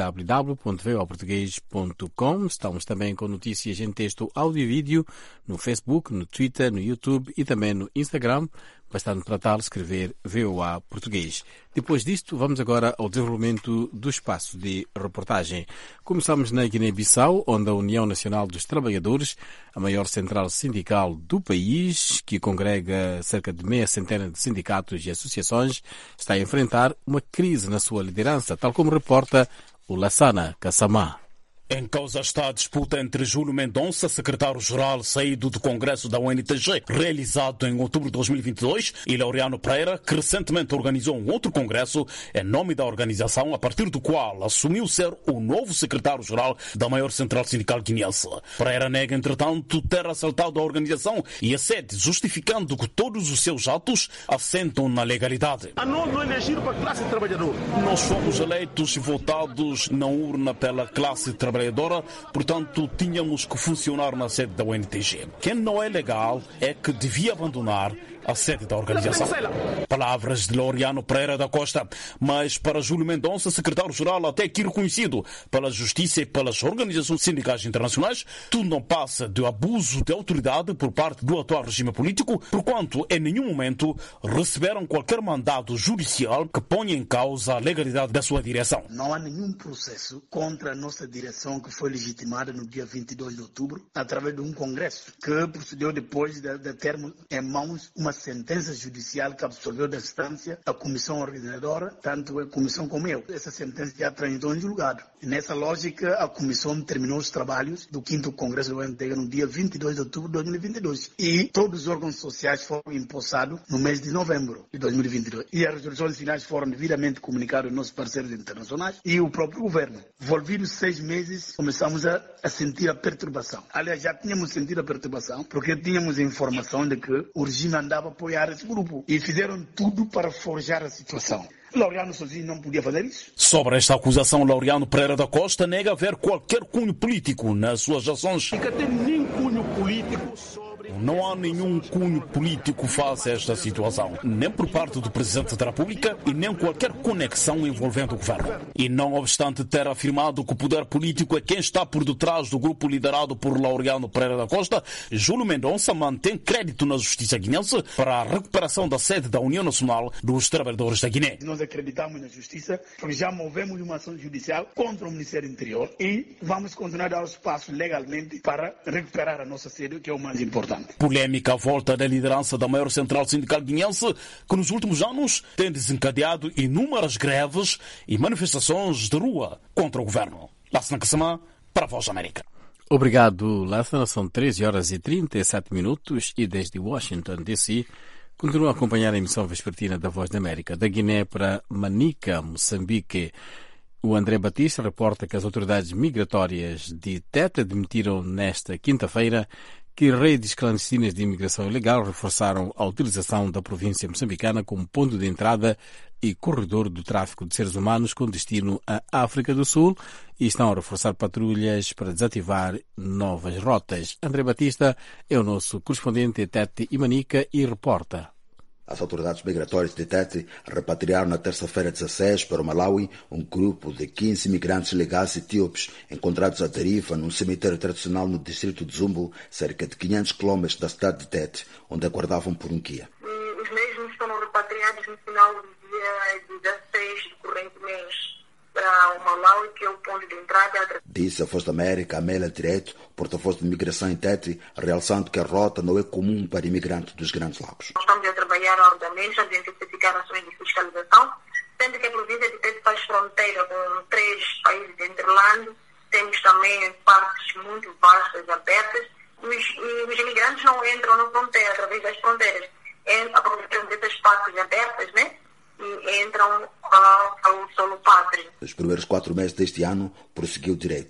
www.voaportugues.com. Estamos também com notícias em texto, áudio e vídeo no Facebook, no Twitter, no YouTube e também no Instagram. Bastante para tal escrever VOA Português. Depois disto, vamos agora ao desenvolvimento do espaço de reportagem. Começamos na Guiné-Bissau, onde a União Nacional dos Trabalhadores, a maior central sindical do país, que congrega cerca de meia centena de sindicatos e associações, está a enfrentar uma crise na sua liderança, tal como reporta o Lassana Kassamá. Em causa está a disputa entre Júlio Mendonça, secretário-geral saído do Congresso da UNTG, realizado em outubro de 2022, e Laureano Pereira, que recentemente organizou um outro congresso em nome da organização, a partir do qual assumiu ser o novo secretário-geral da maior central sindical guineense. Pereira nega, entretanto, ter assaltado a organização e a sede, justificando que todos os seus atos assentam na legalidade. Não elegeram para a classe trabalhadora. Nós fomos eleitos e votados na urna pela classe trabalhadora, portanto, tínhamos que funcionar na sede da UNTG. Quem não é legal é que devia abandonar a sede da organização. Palavras de Laureano Pereira da Costa. Mas para Júlio Mendonça, secretário-geral até aqui reconhecido pela Justiça e pelas organizações sindicais internacionais, tudo não passa de abuso de autoridade por parte do atual regime político, porquanto em nenhum momento receberam qualquer mandado judicial que ponha em causa a legalidade da sua direção. Não há nenhum processo contra a nossa direção que foi legitimada no dia 22 de outubro através de um congresso que procedeu depois de termos em mãos uma sentença judicial que absorveu da instância a comissão organizadora, tanto a comissão como eu. Essa sentença já transitou em julgado. E nessa lógica, a comissão terminou os trabalhos do 5º Congresso do UNTG no dia 22 de outubro de 2022. E todos os órgãos sociais foram empossados no mês de novembro de 2022. E as resoluções finais foram devidamente comunicadas aos nossos parceiros internacionais e o próprio governo. Envolvidos 6 meses, começamos a sentir a perturbação. Aliás, já tínhamos sentido a perturbação, porque tínhamos a informação de que o regime andava a apoiar esse grupo. E fizeram tudo para forjar a situação. Laureano sozinho não podia fazer isso. Sobre esta acusação, Laureano Pereira da Costa nega haver qualquer cunho político nas suas ações. Não tem nem cunho político sobre... Não há nenhum cunho político face a esta situação, nem por parte do Presidente da República e nem qualquer conexão envolvendo o governo. E não obstante ter afirmado que o poder político é quem está por detrás do grupo liderado por Laureano Pereira da Costa, Júlio Mendonça mantém crédito na justiça guinense para a recuperação da sede da União Nacional dos Trabalhadores da Guiné. Nós acreditamos na justiça, porque já movemos uma ação judicial contra o Ministério do Interior e vamos continuar a dar os passos legalmente para recuperar a nossa sede, que é o mais importante. Polêmica à volta da liderança da maior central sindical guineense, que nos últimos anos tem desencadeado inúmeras greves e manifestações de rua contra o governo. Lassana Kassamá, para a Voz da América. Obrigado, Lassana. São 13h37 e desde Washington, D.C., continua a acompanhar a emissão vespertina da Voz da América. Da Guiné para Manica, Moçambique, o André Batista reporta que as autoridades migratórias de Tete admitiram nesta quinta-feira que redes clandestinas de imigração ilegal reforçaram a utilização da província moçambicana como ponto de entrada e corredor do tráfico de seres humanos com destino à África do Sul e estão a reforçar patrulhas para desativar novas rotas. André Batista é o nosso correspondente em Tete e Manica e reporta. As autoridades migratórias de Tete repatriaram na terça-feira 16 para o Malawi um grupo de 15 imigrantes legais etíopes encontrados à deriva num cemitério tradicional no distrito de Zumbo, cerca de 500 quilômetros da cidade de Tete, onde aguardavam por um guia. Os mesmos foram repatriados no final do dia 16 do corrente mês para o Malawi, que é o ponto de entrada. Disse a Voz da América, Amélia Direto, porta-voz de imigração em Tete, realçando que a rota não é comum para imigrantes dos Grandes Lagos. Nós estamos a trabalhar arduamente a intensificar ações de fiscalização, sendo que a província de Tete faz fronteira com 3 países de interlândia. Temos também partes muito vastas abertas e os imigrantes não entram na fronteira, através das fronteiras. Aproveitam dessas partes abertas, né? E entram ao solo pátrio. Nos primeiros 4 meses deste ano, prosseguiu direito.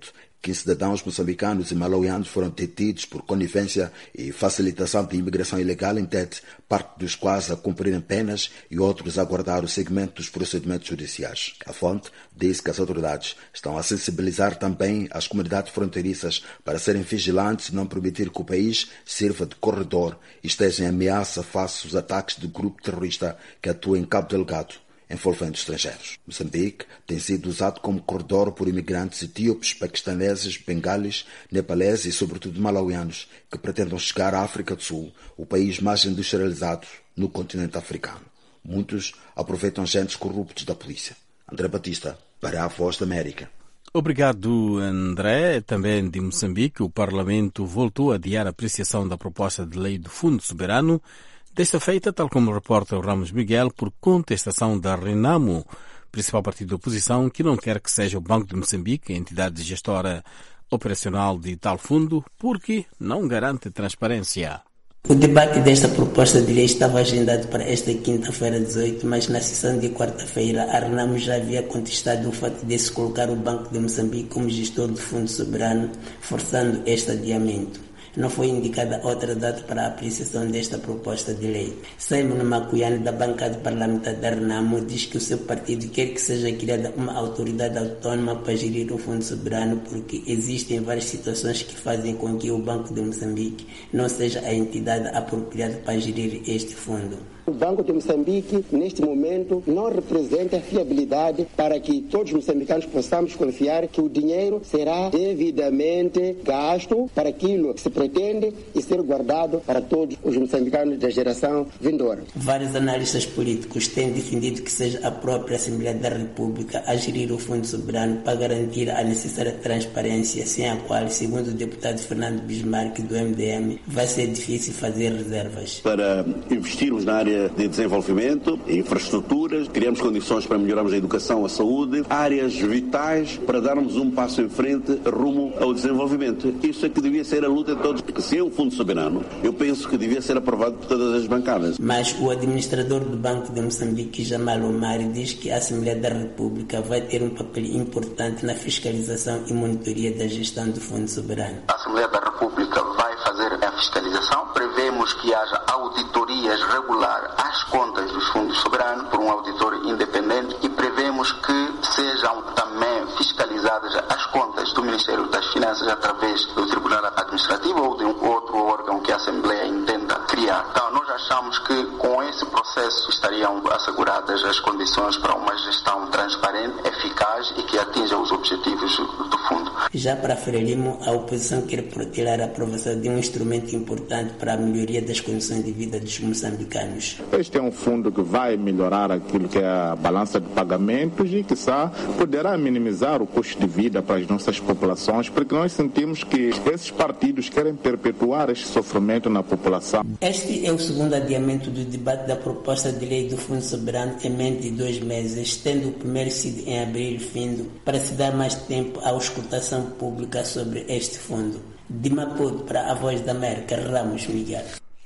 15 cidadãos moçambicanos e malauianos foram detidos por conivência e facilitação de imigração ilegal em Tete, parte dos quais a cumprirem penas e outros a aguardar o segmento dos procedimentos judiciais. A fonte diz que as autoridades estão a sensibilizar também as comunidades fronteiriças para serem vigilantes e não permitir que o país sirva de corredor e esteja em ameaça face aos ataques do grupo terrorista que atua em Cabo Delgado, envolvendo estrangeiros. Moçambique tem sido usado como corredor por imigrantes etíopes, paquistaneses, bengalis, nepaleses e sobretudo malauianos que pretendem chegar à África do Sul, o país mais industrializado no continente africano. Muitos aproveitam agentes corruptos da polícia. André Batista, para a Voz da América. Obrigado, André. Também de Moçambique, o Parlamento voltou a adiar a apreciação da proposta de lei do Fundo Soberano, desta feita, tal como reporta o Ramos Miguel, por contestação da Renamo, principal partido da oposição, que não quer que seja o Banco de Moçambique, a entidade gestora operacional de tal fundo, porque não garante transparência. O debate desta proposta de lei estava agendado para esta quinta-feira 18, mas na sessão de quarta-feira a Renamo já havia contestado o fato de se colocar o Banco de Moçambique como gestor do Fundo Soberano, forçando este adiamento. Não foi indicada outra data para a apreciação desta proposta de lei. Simon Macuiane, da bancada parlamentar da Renamo, diz que o seu partido quer que seja criada uma autoridade autónoma para gerir o Fundo Soberano, porque existem várias situações que fazem com que o Banco de Moçambique não seja a entidade apropriada para gerir este fundo. O Banco de Moçambique, neste momento, não representa fiabilidade para que todos os moçambicanos possamos confiar que o dinheiro será devidamente gasto para aquilo que se pretende e ser guardado para todos os moçambicanos da geração vindoura. Vários analistas políticos têm defendido que seja a própria Assembleia da República a gerir o Fundo Soberano para garantir a necessária transparência, sem a qual, segundo o deputado Fernando Bismarck, do MDM, vai ser difícil fazer reservas. Para investirmos na área de desenvolvimento, infraestruturas, criamos condições para melhorarmos a educação, a saúde, áreas vitais para darmos um passo em frente rumo ao desenvolvimento. Isso é que devia ser a luta de todos, porque se é um fundo soberano, eu penso que devia ser aprovado por todas as bancadas. Mas o administrador do Banco de Moçambique, Jamal Omar, diz que a Assembleia da República vai ter um papel importante na fiscalização e monitoria da gestão do Fundo Soberano. A Assembleia da República vai fazer a fiscalização. Prevemos que haja auditorias regulares às contas dos fundos soberanos por um auditor independente e prevemos que sejam também fiscalizadas as contas do Ministério das Finanças através do Tribunal Administrativo ou de um outro órgão que a Assembleia entenda criar. Então, nós achamos que com esse processo estariam asseguradas as condições para uma gestão transparente, eficaz e que atinja os objetivos do fundo. Já para Frelimo, a oposição quer protelar a aprovação de um instrumento importante para a melhoria das condições de vida dos moçambicanos. Este é um fundo que vai melhorar aquilo que é a balança de pagamentos e, quiçá, poderá minimizar o custo de vida para as nossas populações, porque nós sentimos que esses partidos querem perpetuar este sofrimento na população. Este é o segundo adiamento do debate da proposta de lei do Fundo Soberano em menos de 2 meses, tendo o primeiro sido em abril findo, para se dar mais tempo à auscultação pública sobre este fundo. De Maputo, para a Voz da América, Ramos Miguel.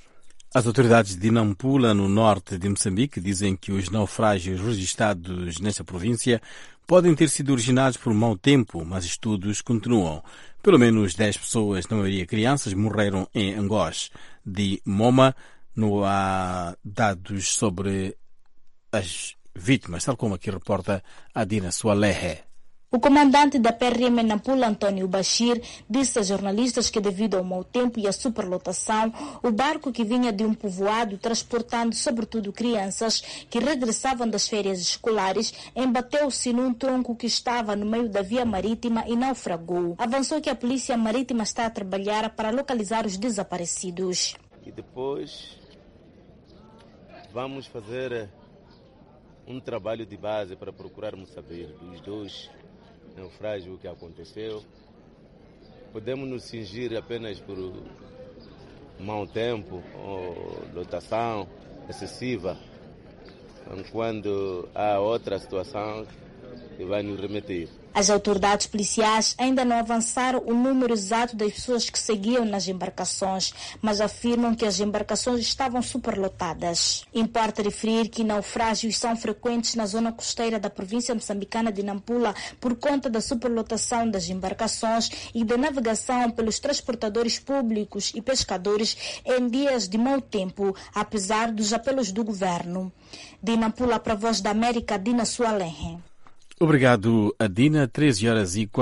As autoridades de Nampula, no norte de Moçambique, dizem que os naufrágios registrados nesta província podem ter sido originados por mau tempo, mas estudos continuam. Pelo menos 10 pessoas, na maioria crianças, morreram em Angós. De Moma, não há dados sobre as vítimas, tal como aqui reporta a Dina Sualehe. O comandante da PRM em Nampula, António Bashir, disse a jornalistas que devido ao mau tempo e à superlotação, o barco que vinha de um povoado transportando sobretudo crianças que regressavam das férias escolares, embateu-se num tronco que estava no meio da via marítima e naufragou. Avançou que a polícia marítima está a trabalhar para localizar os desaparecidos. E depois vamos fazer um trabalho de base para procurarmos saber dos dois naufrágio que aconteceu. Podemos nos cingir apenas por mau tempo ou lotação excessiva, quando há outra situação que vai nos remeter. As autoridades policiais ainda não avançaram o número exato das pessoas que seguiam nas embarcações, mas afirmam que as embarcações estavam superlotadas. Importa referir que naufrágios são frequentes na zona costeira da província moçambicana de Nampula por conta da superlotação das embarcações e da navegação pelos transportadores públicos e pescadores em dias de mau tempo, apesar dos apelos do governo. De Nampula para a Voz da América, Dina Sualenhe. Obrigado, Adina. 13 horas e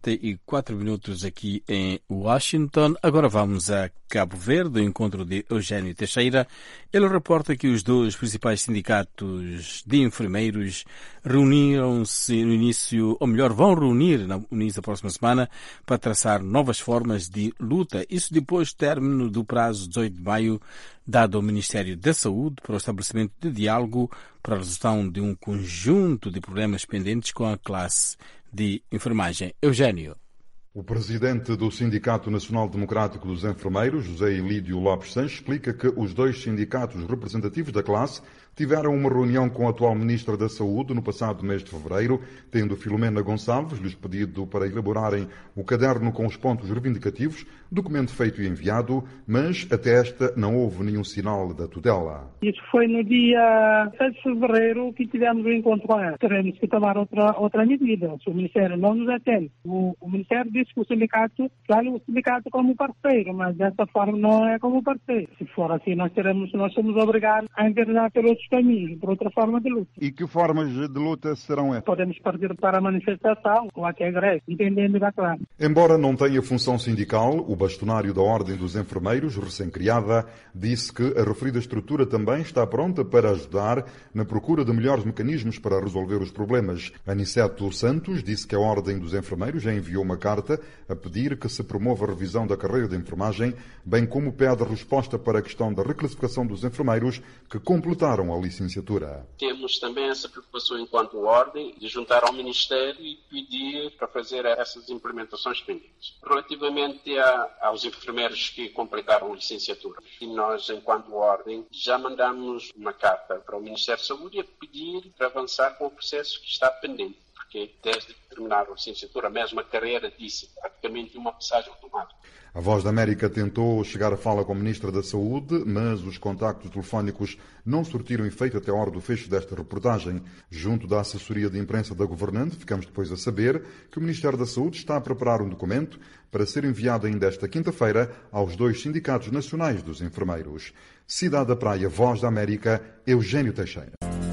44 minutos aqui em Washington. Agora vamos a Cabo Verde, o encontro de Eugênio Teixeira. Ele reporta que os dois principais sindicatos de enfermeiros reuniram-se no início, ou melhor, vão reunir no início da próxima semana para traçar novas formas de luta. Isso depois do término do prazo 18 de maio dado ao Ministério da Saúde para o estabelecimento de diálogo para a resolução de um conjunto de problemas pendentes com a classe de enfermagem. Eugênio. O presidente do Sindicato Nacional Democrático dos Enfermeiros, José Ilídio Lopes Sanches, explica que os dois sindicatos representativos da classe tiveram uma reunião com a atual Ministra da Saúde no passado mês de fevereiro, tendo Filomena Gonçalves lhes pedido para elaborarem o caderno com os pontos reivindicativos, documento feito e enviado, mas até esta não houve nenhum sinal da tutela. Isso foi no dia 7 de fevereiro que tivemos o encontro com ela. Teremos que tomar outra medida. Se o Ministério não nos atende, o Ministério disse que o sindicato, claro, o sindicato como parceiro, mas dessa forma não é como parceiro. Se for assim, nós somos obrigados a enveredar pelos outros caminhos, por outra forma de luta. E que formas de luta serão essas? Podemos partir para a manifestação, ou até a greve, entendendo da classe. Embora não tenha função sindical, o bastonário da Ordem dos Enfermeiros, recém-criada, disse que a referida estrutura também está pronta para ajudar na procura de melhores mecanismos para resolver os problemas. Aniceto Santos disse que a Ordem dos Enfermeiros já enviou uma carta a pedir que se promova a revisão da carreira de enfermagem, bem como pede resposta para a questão da reclassificação dos enfermeiros que completaram a licenciatura. Temos também essa preocupação enquanto ordem de juntar ao Ministério e pedir para fazer essas implementações pendentes. Relativamente aos enfermeiros que completaram a licenciatura, e nós, enquanto ordem, já mandamos uma carta para o Ministério da Saúde a pedir para avançar com o processo que está pendente, porque desde que terminaram a licenciatura, mesmo a carreira disse praticamente uma passagem automática. A Voz da América tentou chegar a fala com a Ministra da Saúde, mas os contactos telefónicos não surtiram efeito até a hora do fecho desta reportagem. Junto da assessoria de imprensa da governante, ficamos depois a saber que o Ministério da Saúde está a preparar um documento para ser enviado ainda esta quinta-feira aos dois sindicatos nacionais dos enfermeiros. Cidade da Praia, Voz da América, Eugênio Teixeira.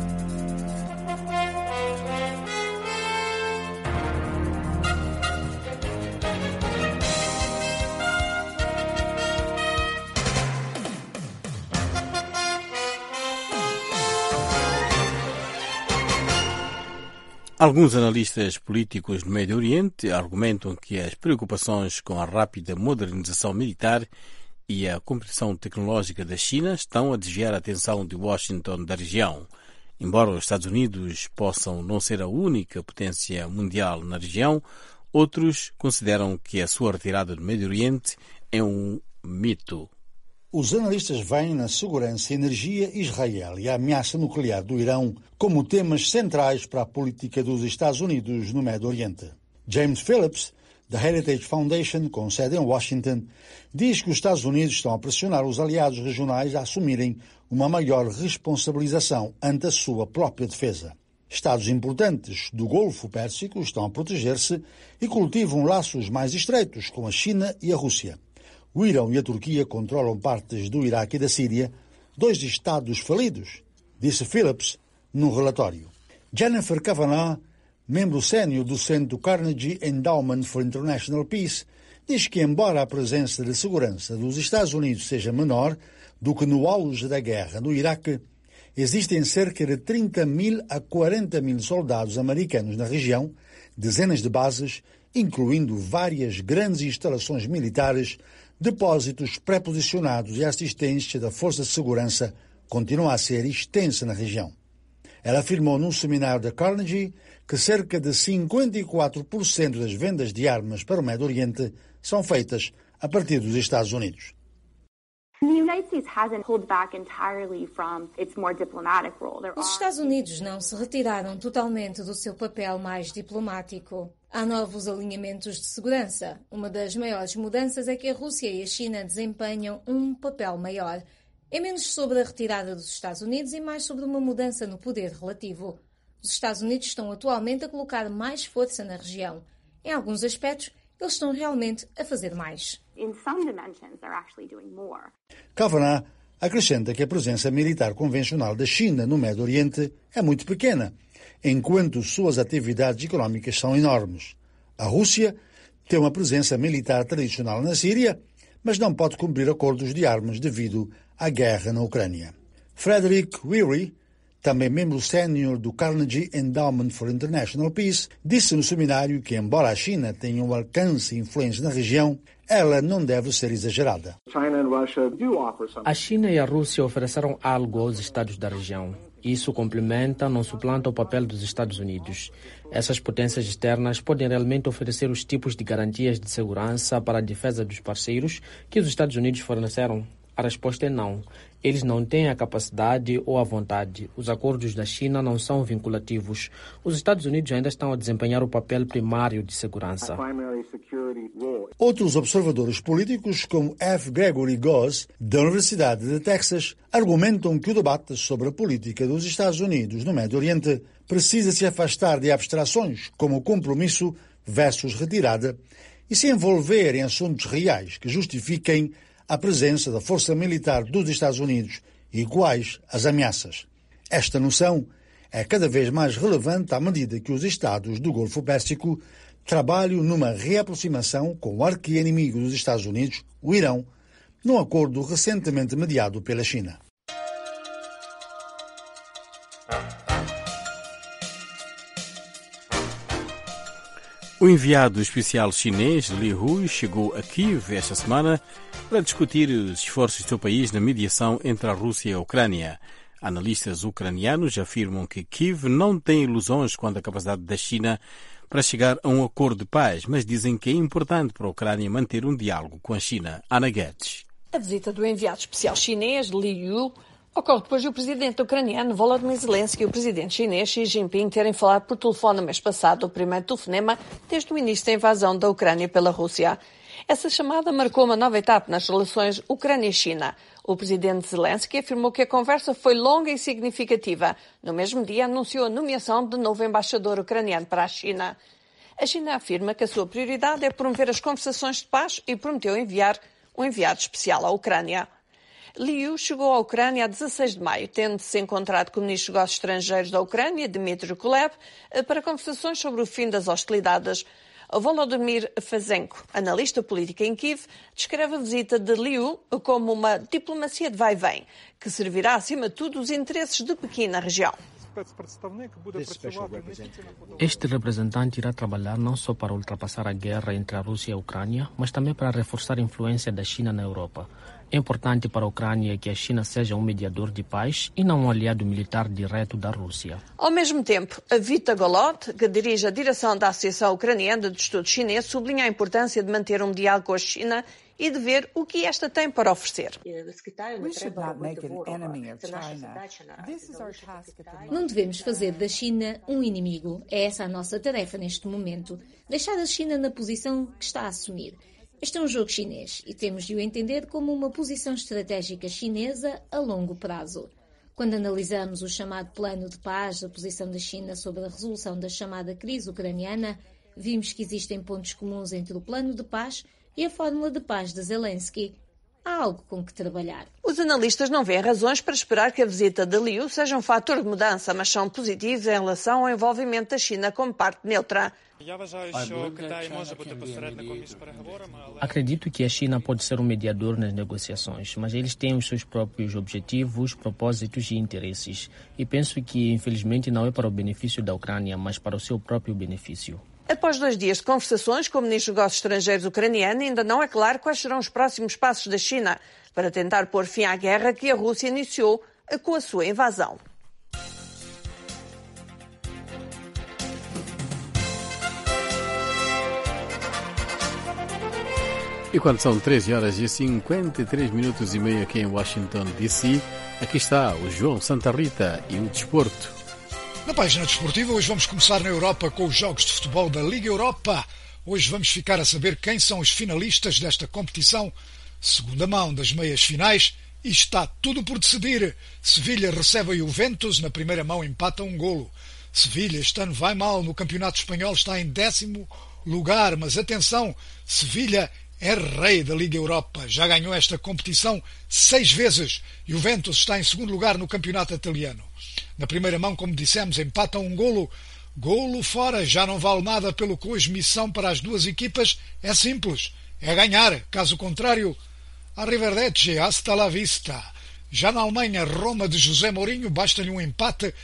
Alguns analistas políticos no Médio Oriente argumentam que as preocupações com a rápida modernização militar e a competição tecnológica da China estão a desviar a atenção de Washington da região. Embora os Estados Unidos possam não ser a única potência mundial na região, outros consideram que a sua retirada do Médio Oriente é um mito. Os analistas veem na segurança, energia, Israel e a ameaça nuclear do Irão como temas centrais para a política dos Estados Unidos no Médio Oriente. James Phillips, da Heritage Foundation, com sede em Washington, diz que os Estados Unidos estão a pressionar os aliados regionais a assumirem uma maior responsabilização ante a sua própria defesa. Estados importantes do Golfo Pérsico estão a proteger-se e cultivam laços mais estreitos com a China e a Rússia. O Irão e a Turquia controlam partes do Iraque e da Síria, dois estados falidos, disse Phillips num relatório. Jennifer Kavanagh, membro sénior do Centro Carnegie Endowment for International Peace, diz que, embora a presença de segurança dos Estados Unidos seja menor do que no auge da guerra no Iraque, existem cerca de 30.000 a 40.000 soldados americanos na região, dezenas de bases, incluindo várias grandes instalações militares, depósitos pré-posicionados e a assistência da Força de Segurança continua a ser extensa na região. Ela afirmou num seminário da Carnegie que cerca de 54% das vendas de armas para o Médio Oriente são feitas a partir dos Estados Unidos. Os Estados Unidos não se retiraram totalmente do seu papel mais diplomático. Há novos alinhamentos de segurança. Uma das maiores mudanças é que a Rússia e a China desempenham um papel maior. É menos sobre a retirada dos Estados Unidos e mais sobre uma mudança no poder relativo. Os Estados Unidos estão atualmente a colocar mais força na região. Em alguns aspectos, eles estão realmente a fazer mais. Kavanagh acrescenta que a presença militar convencional da China no Médio Oriente é muito pequena, enquanto suas atividades económicas são enormes. A Rússia tem uma presença militar tradicional na Síria, mas não pode cumprir acordos de armas devido à guerra na Ucrânia. Frederick Weary, também membro sénior do Carnegie Endowment for International Peace, disse no seminário que, embora a China tenha um alcance e influência na região, ela não deve ser exagerada. A China e a Rússia ofereceram algo aos estados da região. Isso complementa, não suplanta o papel dos Estados Unidos. Essas potências externas podem realmente oferecer os tipos de garantias de segurança para a defesa dos parceiros que os Estados Unidos forneceram. A resposta é não. Eles não têm a capacidade ou a vontade. Os acordos da China não são vinculativos. Os Estados Unidos ainda estão a desempenhar o papel primário de segurança. Outros observadores políticos, como F. Gregory Goss, da Universidade de Texas, argumentam que o debate sobre a política dos Estados Unidos no Médio Oriente precisa se afastar de abstrações como compromisso versus retirada e se envolver em assuntos reais que justifiquem a presença da força militar dos Estados Unidos e quais as ameaças. Esta noção é cada vez mais relevante à medida que os Estados do Golfo Pérsico trabalham numa reaproximação com o arqui-inimigo dos Estados Unidos, o Irão, num acordo recentemente mediado pela China. O enviado especial chinês Li Hui chegou a Kiev esta semana para discutir os esforços do seu país na mediação entre a Rússia e a Ucrânia. Analistas ucranianos afirmam que Kiev não tem ilusões quanto à capacidade da China para chegar a um acordo de paz, mas dizem que é importante para a Ucrânia manter um diálogo com a China. Ana Guedes. A visita do enviado especial chinês Li Hui ocorre depois do presidente ucraniano Volodymyr Zelensky e o presidente chinês Xi Jinping terem falado por telefone no mês passado, o primeiro telefonema desde o início da invasão da Ucrânia pela Rússia. Essa chamada marcou uma nova etapa nas relações Ucrânia-China. O presidente Zelensky afirmou que a conversa foi longa e significativa. No mesmo dia, anunciou a nomeação de novo embaixador ucraniano para a China. A China afirma que a sua prioridade é promover as conversações de paz e prometeu enviar um enviado especial à Ucrânia. Li Hui chegou à Ucrânia a 16 de maio, tendo-se encontrado com o ministro dos Negócios Estrangeiros da Ucrânia, Dmitry Kuleb, para conversações sobre o fim das hostilidades. Volodymyr Fezenko, analista político em Kiev, descreve a visita de Li Hui como uma diplomacia de vai-vem, que servirá acima de tudo os interesses de Pequim na região. Este representante irá trabalhar não só para ultrapassar a guerra entre a Rússia e a Ucrânia, mas também para reforçar a influência da China na Europa. É importante para a Ucrânia que a China seja um mediador de paz e não um aliado militar direto da Rússia. Ao mesmo tempo, a Vita Golod, que dirige a direção da Associação Ucraniana de Estudos Chinês, sublinha a importância de manter um diálogo com a China e de ver o que esta tem para oferecer. Não devemos fazer da China um inimigo. É essa a nossa tarefa neste momento. Deixar a China na posição que está a assumir. Este é um jogo chinês e temos de o entender como uma posição estratégica chinesa a longo prazo. Quando analisamos o chamado plano de paz, a posição da China sobre a resolução da chamada crise ucraniana, vimos que existem pontos comuns entre o plano de paz e a fórmula de paz de Zelensky. Há algo com que trabalhar. Os analistas não veem razões para esperar que a visita de Li Hui seja um fator de mudança, mas são positivos em relação ao envolvimento da China como parte neutra. Acredito que a China pode ser um mediador nas negociações, mas eles têm os seus próprios objetivos, propósitos e interesses. E penso que, infelizmente, não é para o benefício da Ucrânia, mas para o seu próprio benefício. Após 2 dias de conversações com o ministro dos Negócios Estrangeiros ucraniano, ainda não é claro quais serão os próximos passos da China para tentar pôr fim à guerra que a Rússia iniciou com a sua invasão. E quando são 13 horas e 53 minutos e meio aqui em Washington, D.C., aqui está o João Santa Rita e o desporto. Na página desportiva, hoje vamos começar na Europa com os jogos de futebol da Liga Europa. Hoje vamos ficar a saber quem são os finalistas desta competição. Segunda mão das meias finais e está tudo por decidir. Sevilha recebe a Juventus, na primeira mão empata 1-1. Sevilha este ano vai mal, no campeonato espanhol está em 10º lugar, mas atenção, Sevilha é rei da Liga Europa, já ganhou esta competição 6 vezes. Juventus está em segundo lugar no campeonato italiano. Na primeira mão, como dissemos, empata 1-1. Golo fora, já não vale nada, pelo que hoje missão para as duas equipas é simples, é ganhar. Caso contrário, arrivederci, hasta la vista. Já na Alemanha, Roma de José Mourinho, basta-lhe um empate,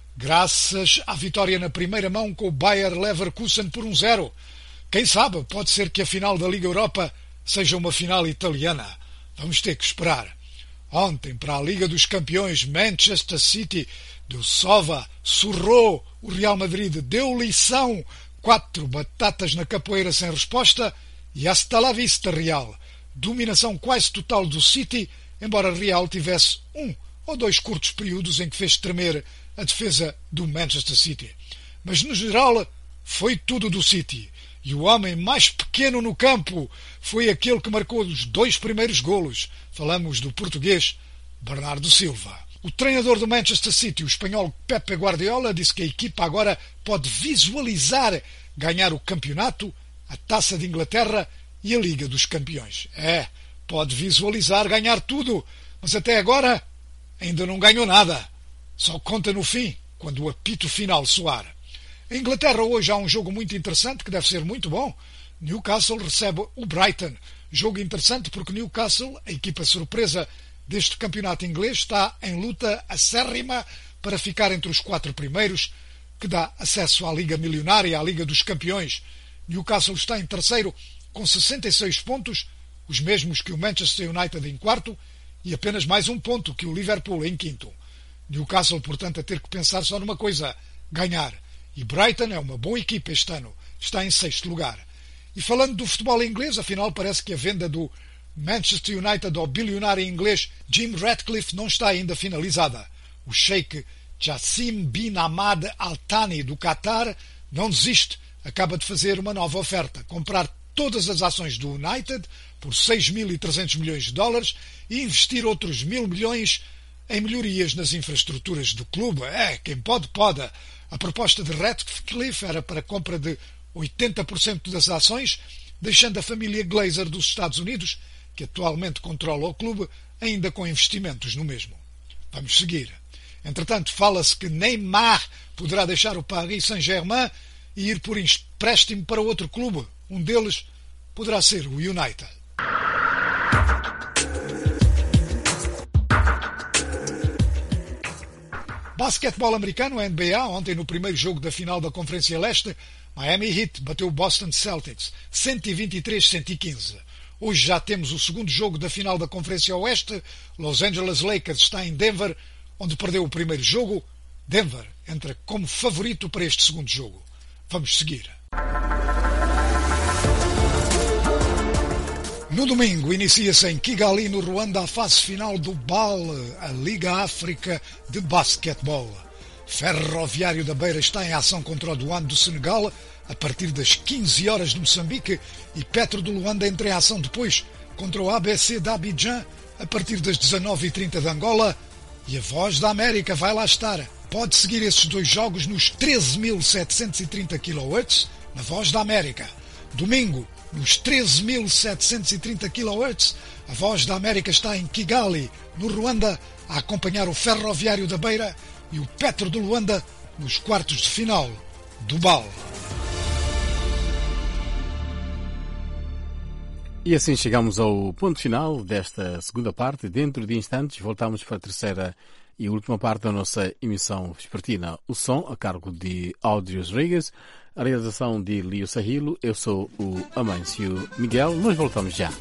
graças à vitória na primeira mão com o Bayer Leverkusen por 1-0. Quem sabe, pode ser que a final da Liga Europa seja uma final italiana. Vamos ter que esperar. Ontem, para a Liga dos Campeões, Manchester City deu sova, surrou o Real Madrid, deu lição, 4 batatas na capoeira sem resposta e hasta la vista, Real. Dominação quase total do City, embora Real tivesse 1 ou 2 curtos períodos em que fez tremer a defesa do Manchester City. Mas, no geral, foi tudo do City. E o homem mais pequeno no campo foi aquele que marcou os 2 primeiros golos. Falamos do português Bernardo Silva. O treinador do Manchester City, o espanhol Pepe Guardiola, disse que a equipa agora pode visualizar ganhar o campeonato, a Taça de Inglaterra e a Liga dos Campeões. Pode visualizar ganhar tudo, mas até agora ainda não ganhou nada. Só conta no fim, quando o apito final soar. Em Inglaterra hoje há um jogo muito interessante que deve ser muito bom. Newcastle recebe o Brighton. Jogo interessante porque Newcastle, a equipa surpresa deste campeonato inglês, está em luta acérrima para ficar entre os 4 primeiros, que dá acesso à Liga Milionária, à Liga dos Campeões. Newcastle está em terceiro com 66 pontos, os mesmos que o Manchester United em quarto, e apenas mais 1 ponto que o Liverpool em quinto. Newcastle, portanto, a ter que pensar só numa coisa, ganhar. E Brighton é uma boa equipa este ano, está em 6º lugar. E falando do futebol inglês, afinal parece que a venda do Manchester United ao bilionário inglês Jim Ratcliffe não está ainda finalizada. O sheik Jassim bin Ahmad Al Thani do Qatar não desiste, acaba de fazer uma nova oferta, comprar todas as ações do United por 6.300 milhões de dólares e investir outros 1.000 milhões em melhorias nas infraestruturas do clube. Quem pode, pode. A proposta de Ratcliffe era para a compra de 80% das ações, deixando a família Glazer dos Estados Unidos, que atualmente controla o clube, ainda com investimentos no mesmo. Vamos seguir. Entretanto, fala-se que Neymar poderá deixar o Paris Saint-Germain e ir por empréstimo para outro clube. Um deles poderá ser o United. Basquetebol americano, NBA, ontem no primeiro jogo da final da Conferência Leste, Miami Heat bateu o Boston Celtics, 123-115. Hoje já temos o segundo jogo da final da Conferência Oeste. Los Angeles Lakers está em Denver, onde perdeu o primeiro jogo. Denver entra como favorito para este segundo jogo. Vamos seguir. No domingo, inicia-se em Kigali, no Ruanda, a fase final do BAL, a Liga África de Basquetebol. Ferroviário da Beira está em ação contra o Douane do Senegal, a partir das 15 horas de Moçambique, e Petro do Luanda entra em ação depois contra o ABC de Abidjan, a partir das 19h30 de Angola, e a Voz da América vai lá estar. Pode seguir esses 2 jogos nos 13.730 kHz, na Voz da América. Domingo, nos 13.730 kHz, a Voz da América está em Kigali, no Ruanda, a acompanhar o Ferroviário da Beira e o Petro do Luanda nos quartos de final do BAL. E assim chegamos ao ponto final desta segunda parte. Dentro de instantes voltamos para a terceira e última parte da nossa emissão vespertina. O som a cargo de Áudios Rodrigues, a realização de Lio Sahilo. Eu sou o Amâncio Miguel. Nós voltamos já.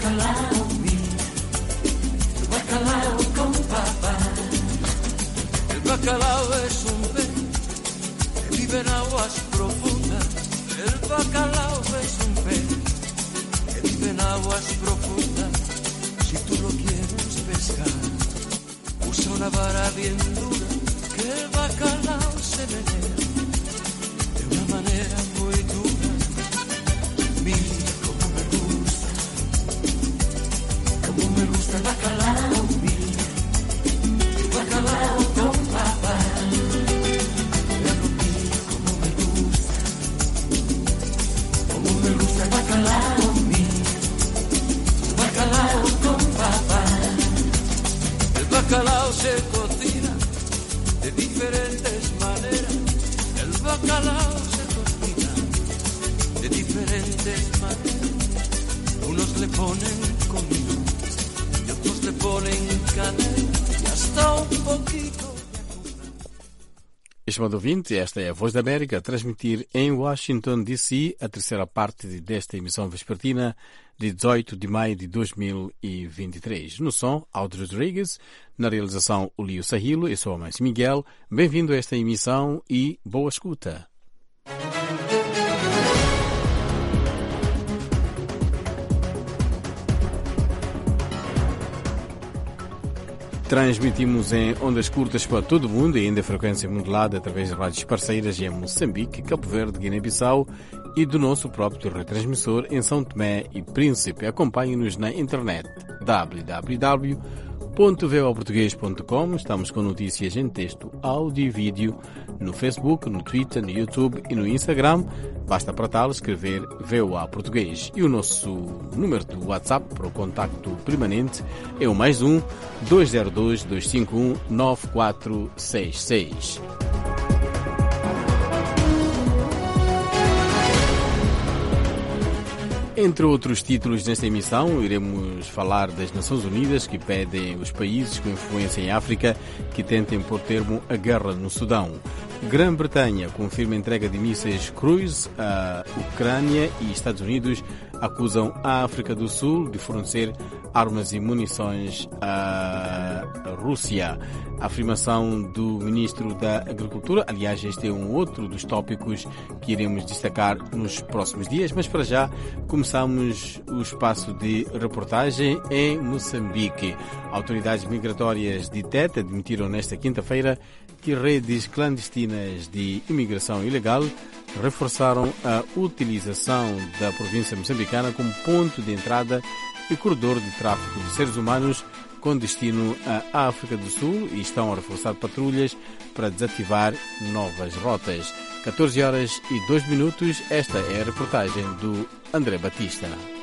bacalao mío, el bacalao con papa. El bacalao es un pez que vive en aguas profundas. El bacalao es un pez que vive en aguas profundas. Si tú lo quieres pescar, usa una vara bien dura, que el bacalao se menea de una manera muy dura. Mira cómo me gusta el bacalao mío, el bacalao con papa. Cómo me gusta el bacalao mío, el bacalao con papa. El bacalao se cocina de diferentes maneras. El bacalao se cocina de diferentes maneras. Unos le ponen comino y otros le ponen canela y hasta un poquito. Estimado ouvinte, esta é a Voz da América a transmitir em Washington, D.C., a terceira parte desta emissão vespertina de 18 de maio de 2023. No som, Aldo Rodrigues, na realização, o Lio Sahilo, eu sou o Márcio Miguel. Bem-vindo a esta emissão e boa escuta. Transmitimos em ondas curtas para todo o mundo e ainda frequência modulada através de rádios parceiras em Moçambique, Cabo Verde, Guiné-Bissau e do nosso próprio retransmissor em São Tomé e Príncipe. Acompanhe-nos na internet www.voaportugues.com. Estamos com notícias em texto, áudio e vídeo no Facebook, no Twitter, no YouTube e no Instagram. Basta para tal escrever VOA Português. E o nosso número do WhatsApp para o contacto permanente é o +1 202 251 9466. Entre outros títulos nesta emissão, iremos falar das Nações Unidas, que pedem os países com influência em África que tentem pôr termo à guerra no Sudão. Grã-Bretanha confirma a entrega de mísseis Cruise à Ucrânia e Estados Unidos acusam a África do Sul de fornecer armas e munições à Rússia. A afirmação do Ministro da Agricultura, aliás, este é um outro dos tópicos que iremos destacar nos próximos dias, mas para já começamos o espaço de reportagem em Moçambique. Autoridades migratórias de Tete admitiram nesta quinta-feira que redes clandestinas de imigração ilegal reforçaram a utilização da província moçambicana como ponto de entrada e corredor de tráfico de seres humanos com destino à África do Sul e estão a reforçar patrulhas para desativar novas rotas. 14h02, esta é a reportagem do André Batista.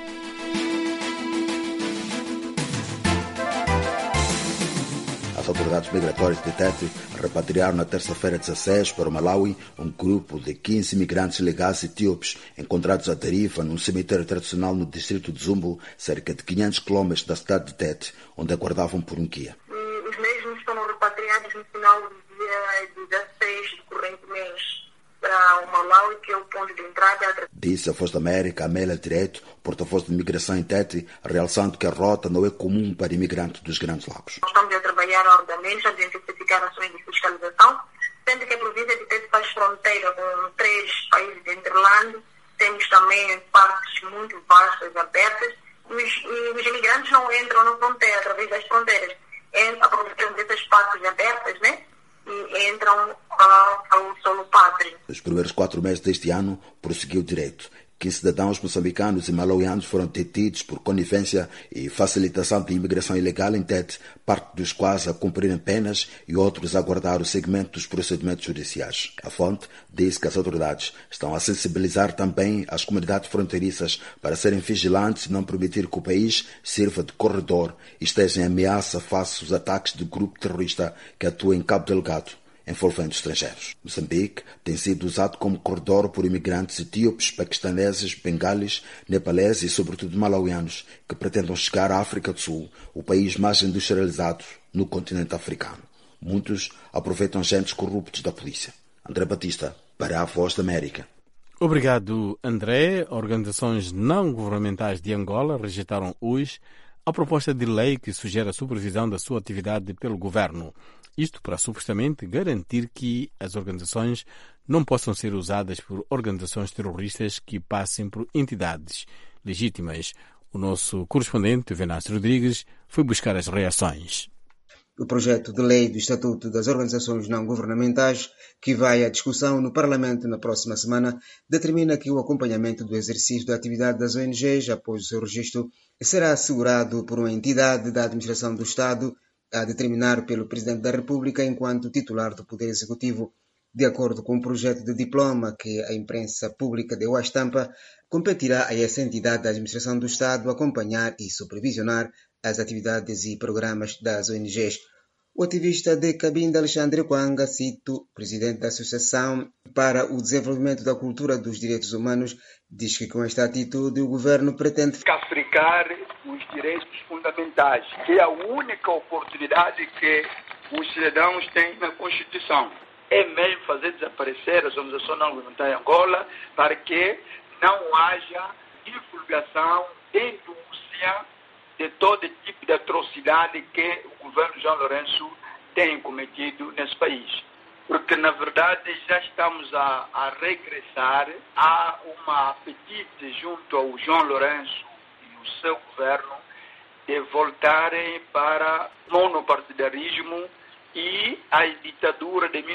As autoridades migratórias de Tete repatriaram na terça-feira 16 para o Malawi um grupo de 15 imigrantes ilegais etíopes encontrados à deriva num cemitério tradicional no distrito de Zumbo, cerca de 500 km da cidade de Tete, onde aguardavam por um guia. Os mesmos foram repatriados no final do dia 16 do corrente mês para o Malawi, que é o ponto de entrada. Disse a Voz da América, Amélia Direito, porta-voz de imigração em Tete, realçando que a rota não é comum para imigrantes dos Grandes Lagos. Nós estamos a trabalhar arduamente a intensificar ações de fiscalização, sendo que a província de Tete faz fronteira com 3 países de Interlândia. Temos também partes muito vastas abertas. Os imigrantes não entram na fronteira, através das fronteiras. Aproveitam dessas partes abertas, né? E entram ao solo pátrio. Nos primeiros 4 meses deste ano, prosseguiu direito. 15 cidadãos moçambicanos e malauianos foram detidos por conivência e facilitação de imigração ilegal em Tete, parte dos quais a cumprirem penas e outros a aguardar o segmento dos procedimentos judiciais. A fonte diz que as autoridades estão a sensibilizar também as comunidades fronteiriças para serem vigilantes e não permitir que o país sirva de corredor e esteja em ameaça face aos ataques do grupo terrorista que atua em Cabo Delgado, envolvendo estrangeiros. Moçambique tem sido usado como corredor por imigrantes etíopes, paquistaneses, bengalis, nepaleses e sobretudo malauianos que pretendem chegar à África do Sul, o país mais industrializado no continente africano. Muitos aproveitam agentes corruptos da polícia. André Batista, para a Voz da América. Obrigado, André. Organizações não governamentais de Angola rejeitaram hoje a proposta de lei que sugere a supervisão da sua atividade pelo governo. Isto para supostamente garantir que as organizações não possam ser usadas por organizações terroristas que passem por entidades legítimas. O nosso correspondente, Venâncio Rodrigues, foi buscar as reações. O projeto de lei do Estatuto das Organizações Não Governamentais, que vai à discussão no Parlamento na próxima semana, determina que o acompanhamento do exercício da atividade das ONGs após o seu registro será assegurado por uma entidade da administração do Estado, a determinar pelo Presidente da República enquanto titular do Poder Executivo. De acordo com o projeto de diploma que a imprensa pública deu à estampa, competirá a essa entidade da administração do Estado acompanhar e supervisionar as atividades e programas das ONGs. O ativista de Cabinda, Alexandre Kwanga, cito, presidente da Associação para o Desenvolvimento da Cultura dos Direitos Humanos, diz que com esta atitude o governo pretende aplicar os direitos fundamentais, que é a única oportunidade que os cidadãos têm na Constituição. É mesmo fazer desaparecer as organizações não governamentais em Angola para que não haja divulgação, denúncia de todo tipo de atrocidade que o governo João Lourenço tem cometido nesse país. Porque, na verdade, já estamos a regressar a uma apetite junto ao João Lourenço e o seu governo de voltarem para o monopartidarismo e a ditadura de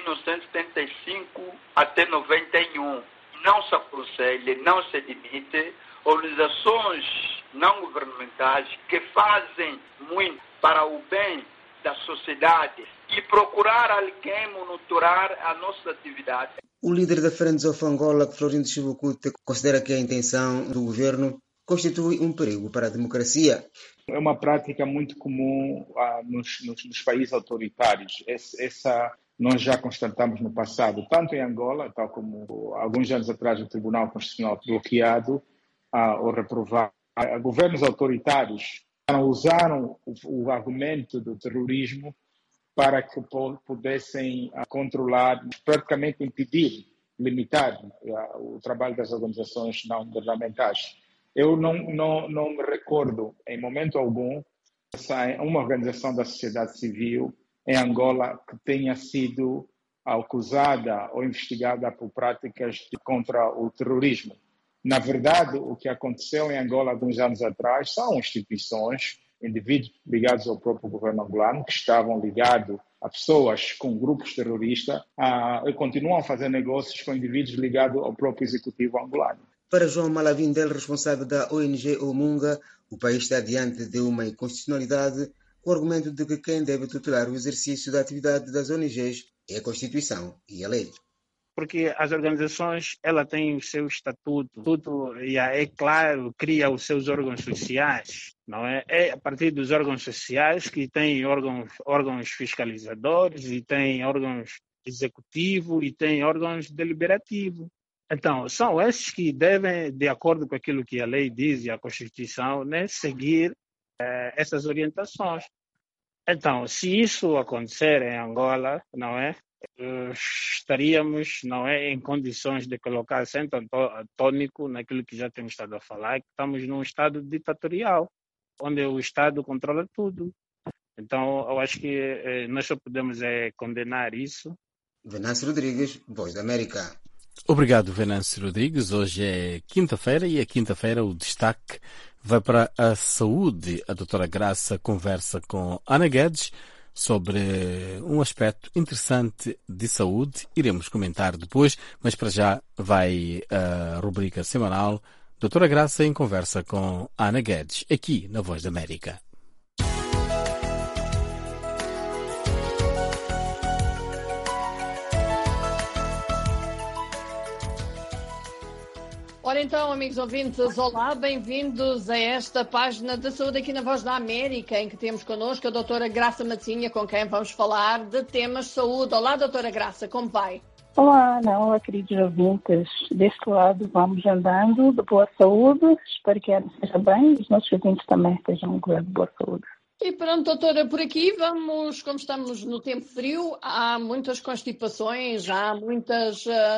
1975 até 91. Não se aconselha, não se admite organizações não governamentais que fazem muito para o bem da sociedade e procurar alguém monitorar a nossa atividade. O líder da Friends of Angola, Florindo Chibukute, considera que a intenção do governo constitui um perigo para a democracia. É uma prática muito comum nos países autoritários. Essa nós já constatamos no passado, tanto em Angola, tal como alguns anos atrás o Tribunal Constitucional bloqueado ou reprovado. Governos autoritários usaram o argumento do terrorismo para que pudessem controlar, praticamente impedir, limitar o trabalho das organizações não governamentais. Eu não me recordo, em momento algum, uma organização da sociedade civil em Angola que tenha sido acusada ou investigada por práticas contra o terrorismo. Na verdade, o que aconteceu em Angola alguns anos atrás são instituições, indivíduos ligados ao próprio governo angolano, que estavam ligados a pessoas com grupos terroristas e continuam a fazer negócios com indivíduos ligados ao próprio executivo angolano. Para João Malavindel, responsável da ONG Omunga, o país está diante de uma inconstitucionalidade com o argumento de que quem deve tutelar o exercício da atividade das ONGs é a Constituição e a lei. Porque as organizações ela têm o seu estatuto, tudo é claro, cria os seus órgãos sociais, não é? É a partir dos órgãos sociais que tem órgãos fiscalizadores e tem órgãos executivos e tem órgãos deliberativos. Então, são esses que devem, de acordo com aquilo que a lei diz e a Constituição, né, seguir essas orientações. Então, se isso acontecer em Angola, não é? Estaríamos, não é, em condições de colocar acento tônico naquilo que já temos estado a falar, que estamos num estado ditatorial, onde o Estado controla tudo. Então, eu acho que nós só podemos condenar isso. Venâncio Rodrigues, Voz da América. Obrigado, Venâncio Rodrigues. Hoje é quinta-feira e a quinta-feira o destaque vai para a saúde. A doutora Graça conversa com Ana Guedes sobre um aspecto interessante de saúde. Iremos comentar depois, mas para já vai a rubrica semanal Doutora Graça em conversa com Ana Guedes, aqui na Voz da América. Ora então, amigos ouvintes, olá, bem-vindos a esta página da saúde aqui na Voz da América, em que temos connosco a doutora Graça Matinha, com quem vamos falar de temas de saúde. Olá, doutora Graça, como vai? Olá, Ana, olá, queridos ouvintes. Deste lado vamos andando de boa saúde, espero que ela esteja bem e os nossos ouvintes também estejam de boa saúde. E pronto, doutora, por aqui vamos, como estamos no tempo frio, há muitas constipações, há muitas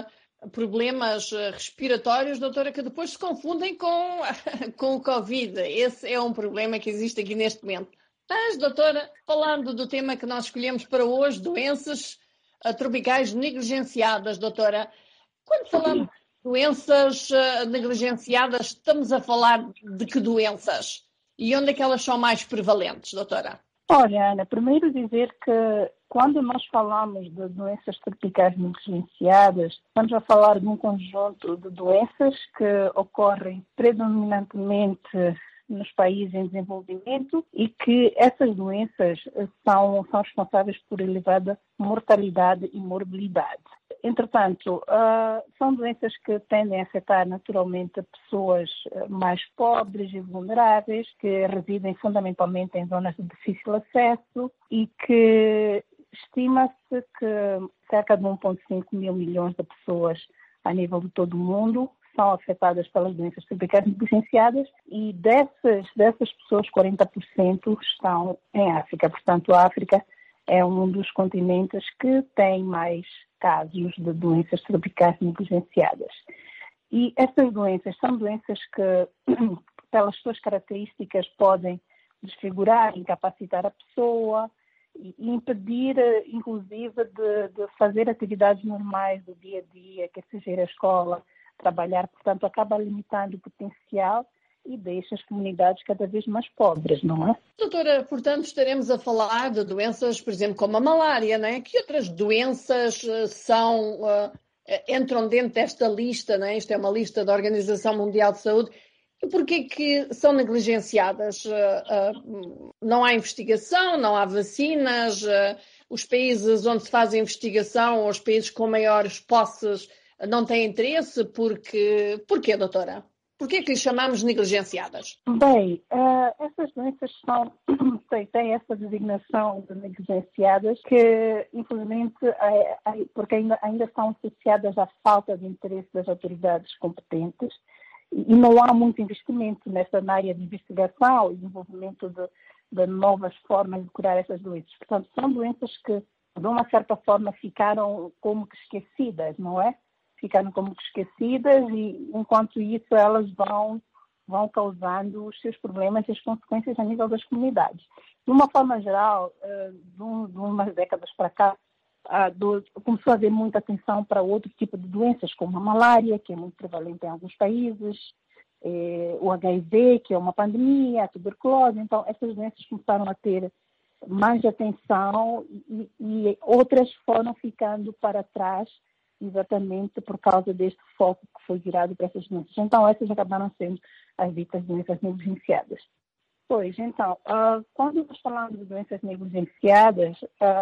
problemas respiratórios, doutora, que depois se confundem com o Covid. Esse é um problema que existe aqui neste momento. Mas, doutora, falando do tema que nós escolhemos para hoje, doenças tropicais negligenciadas, doutora, quando falamos de doenças negligenciadas, estamos a falar de que doenças? E onde é que elas são mais prevalentes, doutora? Olha, Ana, primeiro dizer que quando nós falamos de doenças tropicais negligenciadas, estamos a falar de um conjunto de doenças que ocorrem predominantemente nos países em desenvolvimento e que essas doenças são responsáveis por elevada mortalidade e morbilidade. Entretanto, são doenças que tendem a afetar naturalmente pessoas mais pobres e vulneráveis, que residem fundamentalmente em zonas de difícil acesso e que estima-se que cerca de 1,5 mil milhões de pessoas a nível de todo o mundo são afetadas pelas doenças tropicais negligenciadas e dessas pessoas, 40% estão em África. Portanto, a África é um dos continentes que tem mais casos de doenças tropicais negligenciadas. E estas doenças são doenças que, pelas suas características, podem desfigurar, incapacitar a pessoa e impedir, inclusive, de fazer atividades normais do dia a dia, quer seja ir à escola, trabalhar. Portanto, acaba limitando o potencial e deixa as comunidades cada vez mais pobres, não é? Doutora, portanto, estaremos a falar de doenças, por exemplo, como a malária, não é? Que outras doenças entram dentro desta lista, não é? Isto é uma lista da Organização Mundial de Saúde. E porquê que são negligenciadas? Não há investigação, não há vacinas, os países onde se faz a investigação, os países com maiores posses, não têm interesse. Porquê, doutora? Porquê que lhes chamamos negligenciadas? Bem, essas doenças têm essa designação de negligenciadas que, infelizmente, porque ainda estão associadas à falta de interesse das autoridades competentes e não há muito investimento na área de investigação e desenvolvimento de novas formas de curar essas doenças. Portanto, são doenças que, de uma certa forma, ficaram como que esquecidas, não é? Ficaram como que esquecidas e, enquanto isso, elas vão causando os seus problemas e as consequências a nível das comunidades. De uma forma geral, de umas décadas para cá, começou a haver muita atenção para outro tipo de doenças, como a malária, que é muito prevalente em alguns países, o HIV, que é uma pandemia, a tuberculose. Então, essas doenças começaram a ter mais atenção e outras foram ficando para trás, exatamente por causa deste foco que foi virado para essas doenças. Então, essas acabaram sendo as ditas doenças negligenciadas. Pois, então, quando nós falamos de doenças negligenciadas,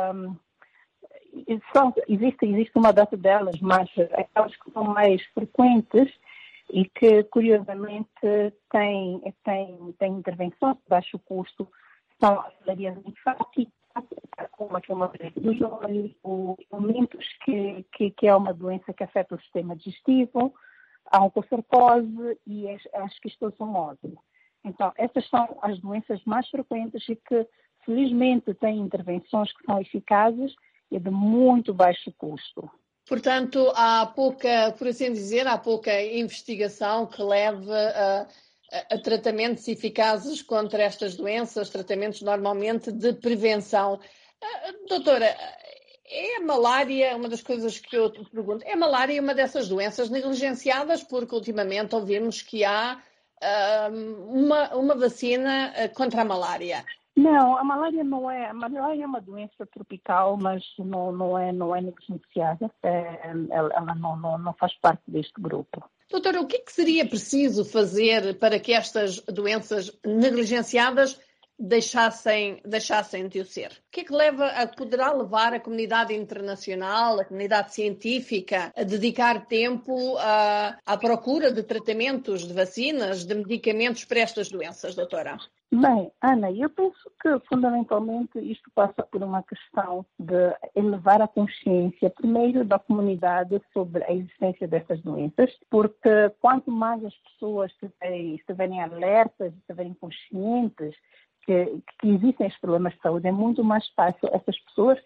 existe uma data delas, mas aquelas que são mais frequentes e que, curiosamente, têm intervenções de baixo custo, são as malarias linfáticas, como a doença dos olhos, aumentos que é uma doença que afeta o sistema digestivo, a oncocercose e a esquistossomose. Então, essas são as doenças mais frequentes e que, felizmente, têm intervenções que são eficazes e de muito baixo custo. Portanto, há pouca, por assim dizer, há pouca investigação que leve a tratamentos eficazes contra estas doenças, tratamentos normalmente de prevenção. Doutora, é a malária, uma das coisas que eu te pergunto, é a malária uma dessas doenças negligenciadas? Porque ultimamente ouvimos que há uma vacina contra a malária. Não, a malária não é. A malária é uma doença tropical, mas não é negligenciada. Ela não faz parte deste grupo. Doutora, o que seria preciso fazer para que estas doenças negligenciadas deixassem de o ser? O que poderá levar a comunidade internacional, a comunidade científica, a dedicar tempo à procura de tratamentos, de vacinas, de medicamentos para estas doenças, doutora? Bem, Ana, eu penso que fundamentalmente isto passa por uma questão de elevar a consciência, primeiro, da comunidade sobre a existência dessas doenças, porque quanto mais as pessoas estiverem alertas, estiverem conscientes que existem estes problemas de saúde, é muito mais fácil essas pessoas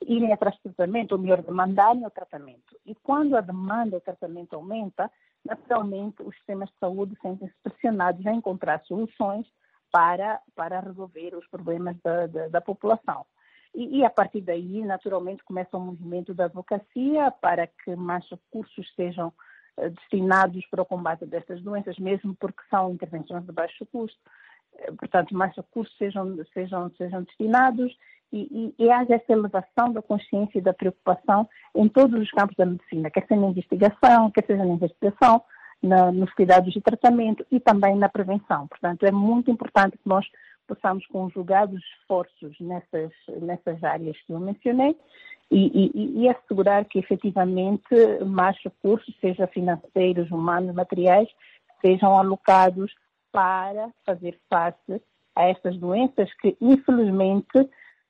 irem atrás de tratamento, ou melhor, demandarem o tratamento. E quando a demanda do tratamento aumenta, naturalmente os sistemas de saúde sentem-se pressionados a encontrar soluções para resolver os problemas da população. E a partir daí, naturalmente, começa um movimento da advocacia para que mais recursos sejam destinados para o combate destas doenças, mesmo porque são intervenções de baixo custo. Portanto, mais recursos sejam destinados e haja essa elevação da consciência e da preocupação em todos os campos da medicina, quer seja na investigação, nos cuidados de tratamento e também na prevenção. Portanto, é muito importante que nós possamos conjugar os esforços nessas áreas que eu mencionei e assegurar que efetivamente mais recursos, seja financeiros, humanos, materiais, sejam alocados para fazer face a estas doenças que, infelizmente,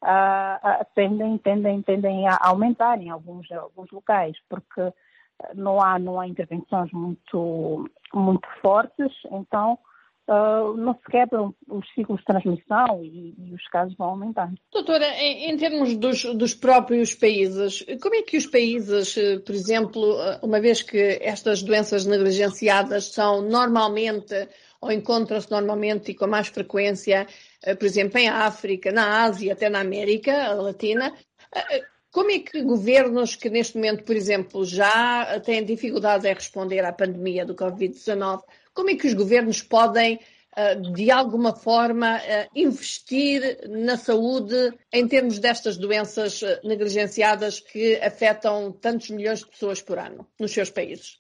tendem a aumentar em alguns locais, porque não há intervenções muito fortes, então não se quebram os ciclos de transmissão e os casos vão aumentando. Doutora, em termos dos próprios países, como é que os países, por exemplo, uma vez que estas doenças negligenciadas são normalmente, ou encontram-se normalmente e com mais frequência, por exemplo, em África, na Ásia, até na América Latina, como é que governos que neste momento, por exemplo, já têm dificuldades em responder à pandemia do Covid-19, como é que os governos podem, de alguma forma, investir na saúde em termos destas doenças negligenciadas que afetam tantos milhões de pessoas por ano nos seus países?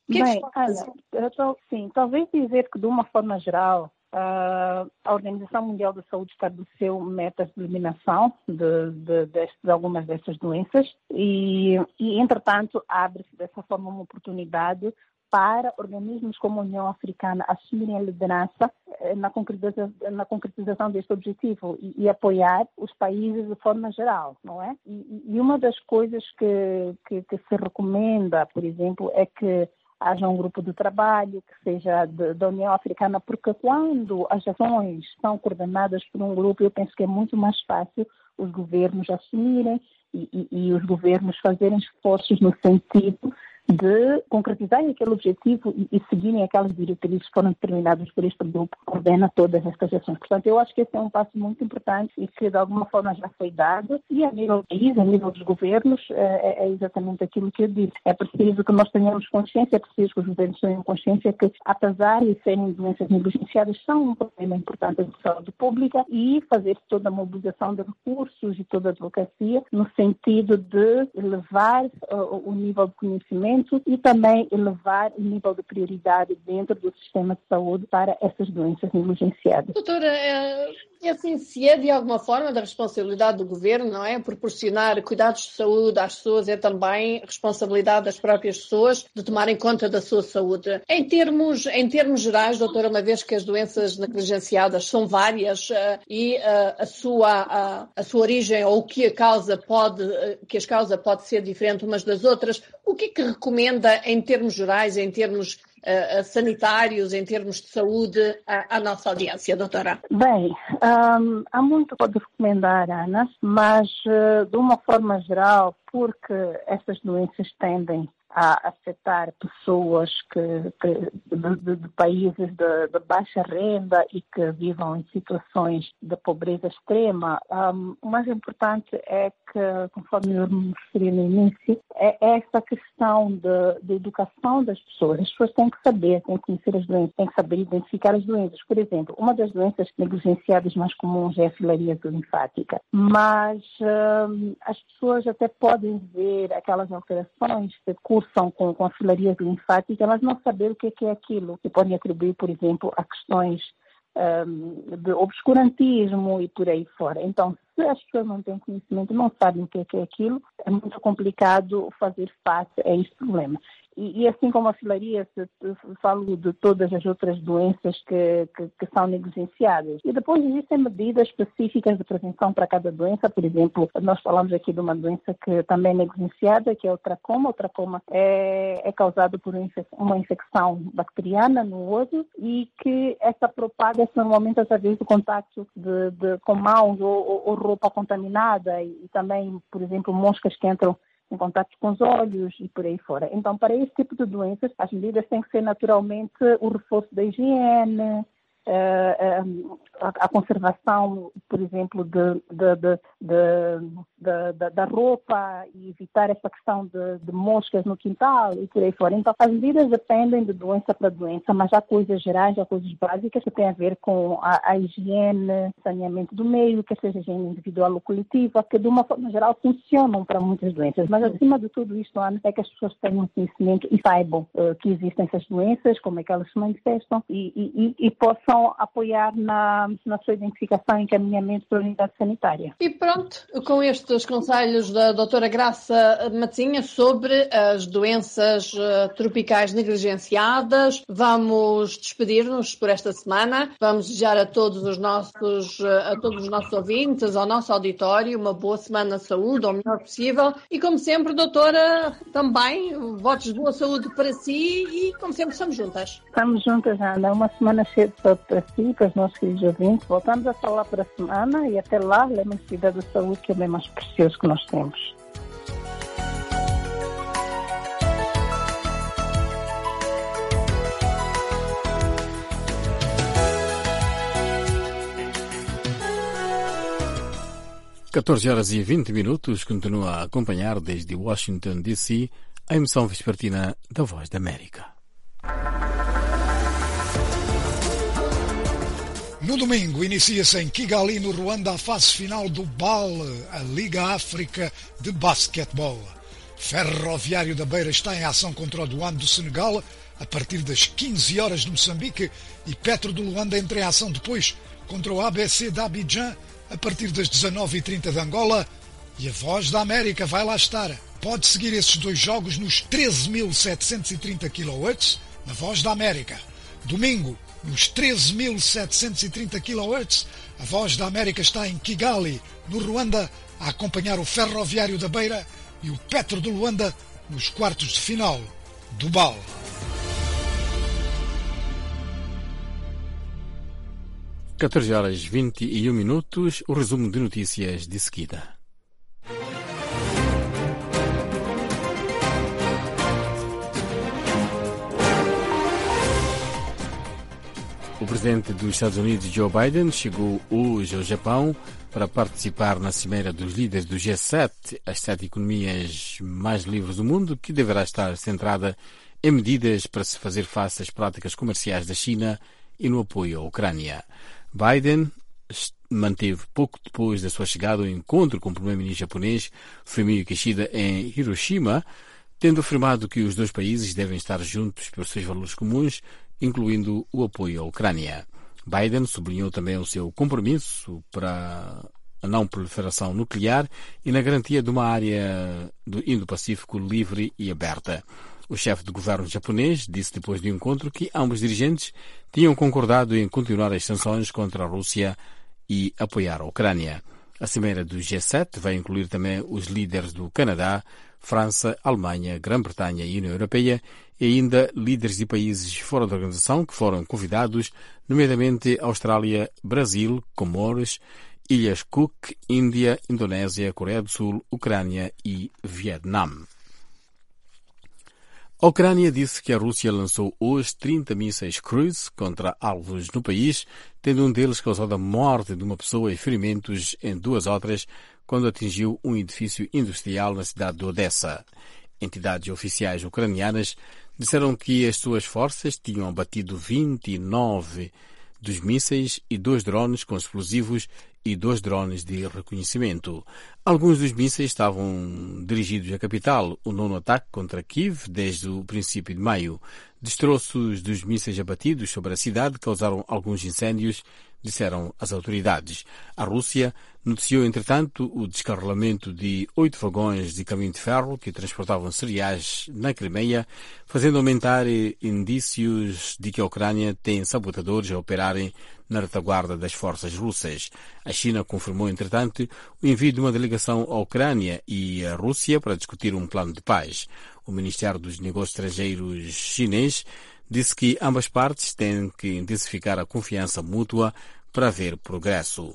Talvez dizer que, de uma forma geral, a Organização Mundial da Saúde estabeleceu metas de eliminação de algumas dessas doenças e, entretanto, abre-se dessa forma uma oportunidade para organismos como a União Africana assumirem a liderança na concretização deste objetivo e apoiar os países de forma geral, não é? E uma das coisas que se recomenda, por exemplo, é que haja um grupo de trabalho que seja da União Africana, porque quando as ações são coordenadas por um grupo, eu penso que é muito mais fácil os governos assumirem e os governos fazerem esforços no sentido de concretizarem aquele objetivo e seguirem aquelas diretrizes que foram determinadas por este grupo que coordena todas estas ações. Portanto, eu acho que esse é um passo muito importante e que de alguma forma já foi dado e a nível do país, a nível dos governos, é exatamente aquilo que eu disse. É preciso que nós tenhamos consciência, é preciso que os governos tenham consciência que, apesar de serem doenças negligenciadas, são um problema importante de saúde pública e fazer toda a mobilização de recursos e toda a advocacia no sentido de elevar o nível de conhecimento e também elevar o nível de prioridade dentro do sistema de saúde para essas doenças negligenciadas. Doutora, assim, se é de alguma forma da responsabilidade do governo, não é? Proporcionar cuidados de saúde às pessoas é também responsabilidade das próprias pessoas de tomarem conta da sua saúde. Em termos gerais, doutora, uma vez que as doenças negligenciadas são várias e a sua origem ou que as causas pode ser diferente umas das outras, o que é que recomenda em termos gerais, em termos sanitários, em termos de saúde, à nossa audiência, doutora? Bem, há muito pode recomendar, Ana, mas de uma forma geral, porque essas doenças tendem a afetar pessoas de países de baixa renda e que vivam em situações de pobreza extrema. O mais importante é que, conforme eu me referi no início, é essa questão de educação das pessoas. As pessoas têm que saber, têm que conhecer as doenças, têm que saber identificar as doenças. Por exemplo, uma das doenças negligenciadas mais comuns é a filaríase linfática, mas as pessoas até podem ver aquelas alterações que cursam com a filaríase linfática, mas não saber o que é aquilo, que podem atribuir, por exemplo, a questões de obscurantismo e por aí fora. Então, se as pessoas não têm conhecimento, não sabem o que é aquilo, é muito complicado fazer face a este problema. E assim como a filaria, falo de todas as outras doenças que são negligenciadas. E depois existem medidas específicas de prevenção para cada doença. Por exemplo, nós falamos aqui de uma doença que também é negligenciada, que é o tracoma. O tracoma é causado por uma infecção bacteriana no osso e que essa propaga-se normalmente através do contacto com mãos ou roupa contaminada e também, por exemplo, moscas que entram em contato com os olhos e por aí fora. Então, para esse tipo de doenças, as medidas têm que ser naturalmente o reforço da higiene, a conservação, por exemplo, da roupa e evitar essa questão de moscas no quintal e por aí fora. Então, as medidas dependem de doença para doença, mas há coisas gerais, há coisas básicas que têm a ver com a higiene, saneamento do meio, que seja higiene individual ou coletiva, que de uma forma geral funcionam para muitas doenças. Mas, acima de tudo isto, Ana, é que as pessoas tenham conhecimento e saibam que existem essas doenças, como é que elas se manifestam e possam apoiar na sua identificação e encaminhamento para a unidade sanitária. E pronto, com estes conselhos da doutora Graça Matezinha sobre as doenças tropicais negligenciadas, vamos despedir-nos por esta semana. Vamos desejar a todos os nossos ouvintes, ao nosso auditório, uma boa semana de saúde, o melhor possível. E como sempre, doutora, também, votos de boa saúde para si e como sempre estamos juntas. Estamos juntas, Ana. Uma semana cheia de saúde para si, para os nossos queridos ouvintes. Voltamos a falar para a semana e até lá, lembre-se de cuidar da saúde, que é o bem mais precioso que nós temos. (14h20) continua a acompanhar desde Washington, D.C., a emissão vespertina da Voz da América. No domingo, inicia-se em Kigali, no Ruanda, a fase final do BAL, a Liga África de Basquetebol. Ferroviário da Beira está em ação contra o Douane do Senegal, a partir das 15 horas de Moçambique, e Petro do Luanda entra em ação depois contra o ABC de Abidjan, a partir das 19h30 de Angola, e a Voz da América vai lá estar. Pode seguir esses dois jogos nos 13.730 kHz, na Voz da América. Domingo, nos 13.730 kHz, a Voz da América está em Kigali, no Ruanda, a acompanhar o Ferroviário da Beira e o Petro de Luanda nos quartos de final do BAL. (14h21), o resumo de notícias de seguida. O presidente dos Estados Unidos, Joe Biden, chegou hoje ao Japão para participar na cimeira dos líderes do G7, as 7 economias mais livres do mundo, que deverá estar centrada em medidas para se fazer face às práticas comerciais da China e no apoio à Ucrânia. Biden manteve pouco depois da sua chegada o encontro com o primeiro-ministro japonês Fumio Kishida em Hiroshima, tendo afirmado que os dois países devem estar juntos pelos seus valores comuns, incluindo o apoio à Ucrânia. Biden sublinhou também o seu compromisso para a não proliferação nuclear e na garantia de uma área do Indo-Pacífico livre e aberta. O chefe de governo japonês disse depois do encontro que ambos dirigentes tinham concordado em continuar as sanções contra a Rússia e apoiar a Ucrânia. A cimeira do G7 vai incluir também os líderes do Canadá, França, Alemanha, Grã-Bretanha e União Europeia e ainda líderes de países fora da organização que foram convidados, nomeadamente Austrália, Brasil, Comores, Ilhas Cook, Índia, Indonésia, Coreia do Sul, Ucrânia e Vietnã. A Ucrânia disse que a Rússia lançou hoje 30 mísseis Cruise contra alvos no país, tendo um deles causado a morte de uma pessoa e ferimentos em 2 outras quando atingiu um edifício industrial na cidade de Odessa. Entidades oficiais ucranianas disseram que as suas forças tinham abatido 29 dos mísseis e 2 drones com explosivos e 2 drones de reconhecimento. Alguns dos mísseis estavam dirigidos à capital, o 9º ataque contra Kiev desde o princípio de maio. Destroços dos mísseis abatidos sobre a cidade causaram alguns incêndios, disseram as autoridades. A Rússia noticiou, entretanto, o descarrilamento de 8 vagões de caminho de ferro que transportavam cereais na Crimeia, fazendo aumentar indícios de que a Ucrânia tem sabotadores a operarem na retaguarda das forças russas. A China confirmou, entretanto, o envio de uma delegação à Ucrânia e à Rússia para discutir um plano de paz. O Ministério dos Negócios Estrangeiros chinês disse que ambas partes têm que intensificar a confiança mútua para haver progresso.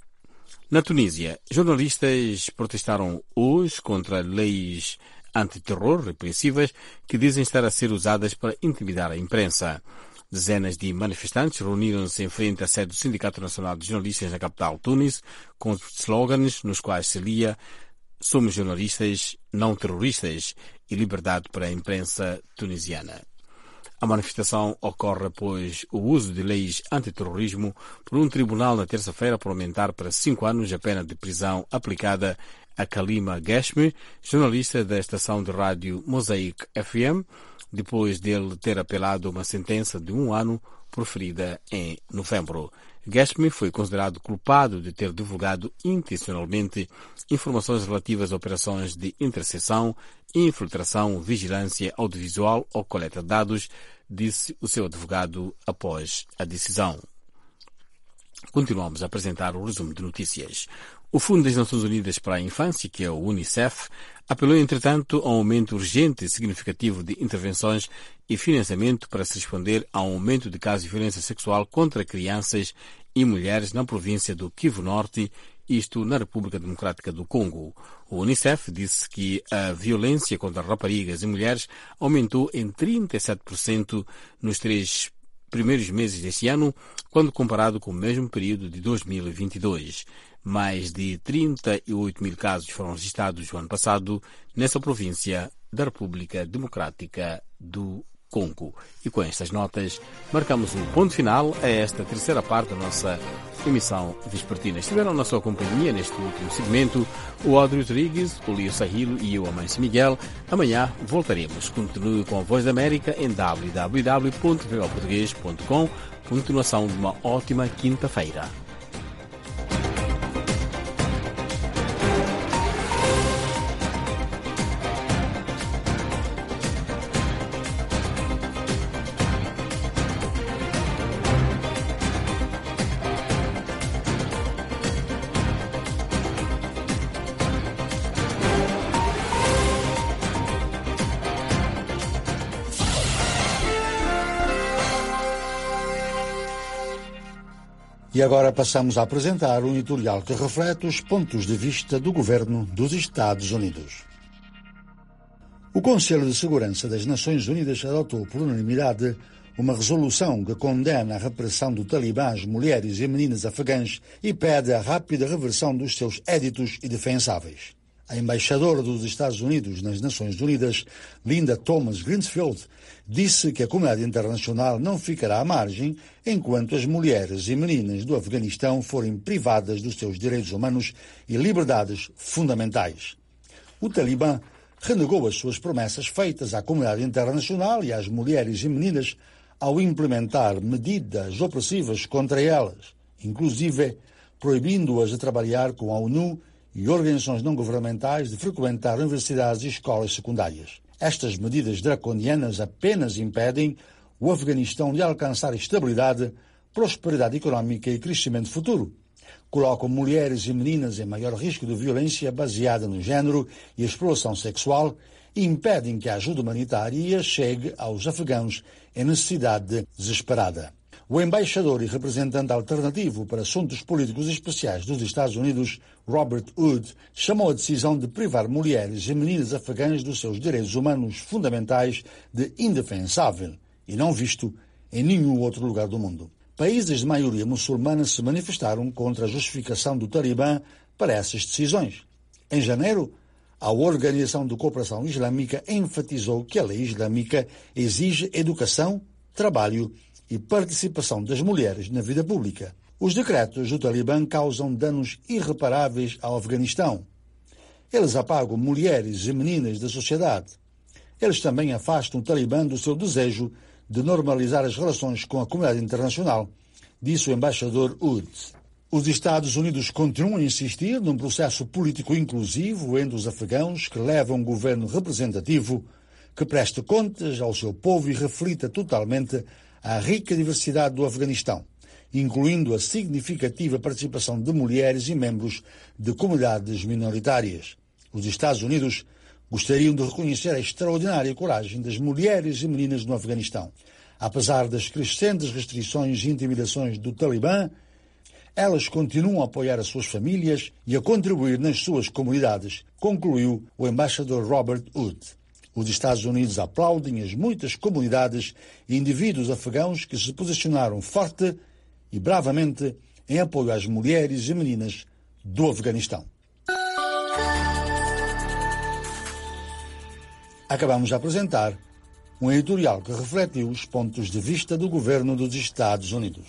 Na Tunísia, jornalistas protestaram hoje contra leis antiterror repressivas que dizem estar a ser usadas para intimidar a imprensa. Dezenas de manifestantes reuniram-se em frente à sede do Sindicato Nacional de Jornalistas na capital Tunis, com slogans nos quais se lia "Somos jornalistas, não terroristas" e "Liberdade para a imprensa tunisiana". A manifestação ocorre após o uso de leis antiterrorismo por um tribunal na terça-feira para aumentar para 5 anos a pena de prisão aplicada a Kalima Gheshmi, jornalista da estação de rádio Mosaic FM, depois dele ter apelado a uma sentença de 1 ano proferida em novembro. Gheshmi foi considerado culpado de ter divulgado intencionalmente informações relativas a operações de interseção, infiltração, vigilância audiovisual ou coleta de dados, disse o seu advogado após a decisão. Continuamos a apresentar o resumo de notícias. O Fundo das Nações Unidas para a Infância, que é o UNICEF, apelou, entretanto, a um aumento urgente e significativo de intervenções e financiamento para se responder ao aumento de casos de violência sexual contra crianças e mulheres na província do Kivu Norte, isto na República Democrática do Congo. O UNICEF disse que a violência contra raparigas e mulheres aumentou em 37% nos 3 primeiros meses deste ano, quando comparado com o mesmo período de 2022. Mais de 38 mil casos foram registrados no ano passado nessa província da República Democrática do Congo. E com estas notas, marcamos um ponto final a esta terceira parte da nossa emissão vespertina. Estiveram na sua companhia neste último segmento o Adrio Rodrigues, o Lio Sahilo e eu, Amancio Miguel. Amanhã voltaremos. Continue com a Voz da América em www.voportugues.com. Continuação de uma ótima quinta-feira. E agora passamos a apresentar um editorial que reflete os pontos de vista do governo dos Estados Unidos. O Conselho de Segurança das Nações Unidas adotou por unanimidade uma resolução que condena a repressão do Talibã às mulheres e meninas afegãs e pede a rápida reversão dos seus éditos indefensáveis. A embaixadora dos Estados Unidos nas Nações Unidas, Linda Thomas-Greenfield, disse que a comunidade internacional não ficará à margem enquanto as mulheres e meninas do Afeganistão forem privadas dos seus direitos humanos e liberdades fundamentais. O Talibã renegou as suas promessas feitas à comunidade internacional e às mulheres e meninas ao implementar medidas opressivas contra elas, inclusive proibindo-as de trabalhar com a ONU e organizações não governamentais de frequentar universidades e escolas secundárias. Estas medidas draconianas apenas impedem o Afeganistão de alcançar estabilidade, prosperidade económica e crescimento futuro. Colocam mulheres e meninas em maior risco de violência baseada no género e exploração sexual e impedem que a ajuda humanitária chegue aos afegãos em necessidade desesperada. O embaixador e representante alternativo para assuntos políticos especiais dos Estados Unidos, Robert Wood, chamou a decisão de privar mulheres e meninas afegãs dos seus direitos humanos fundamentais de indefensável e não visto em nenhum outro lugar do mundo. Países de maioria muçulmana se manifestaram contra a justificação do Talibã para essas decisões. Em janeiro, a Organização de Cooperação Islâmica enfatizou que a lei islâmica exige educação, trabalho e participação das mulheres na vida pública. Os decretos do Talibã causam danos irreparáveis ao Afeganistão. Eles apagam mulheres e meninas da sociedade. Eles também afastam o Talibã do seu desejo de normalizar as relações com a comunidade internacional, disse o embaixador Wood. Os Estados Unidos continuam a insistir num processo político inclusivo entre os afegãos que leva um governo representativo que preste contas ao seu povo e reflita totalmente a rica diversidade do Afeganistão, incluindo a significativa participação de mulheres e membros de comunidades minoritárias. Os Estados Unidos gostariam de reconhecer a extraordinária coragem das mulheres e meninas no Afeganistão. Apesar das crescentes restrições e intimidações do Talibã, elas continuam a apoiar as suas famílias e a contribuir nas suas comunidades, concluiu o embaixador Robert Wood. Os Estados Unidos aplaudem as muitas comunidades e indivíduos afegãos que se posicionaram forte e bravamente em apoio às mulheres e meninas do Afeganistão. Acabamos de apresentar um editorial que refletiu os pontos de vista do governo dos Estados Unidos.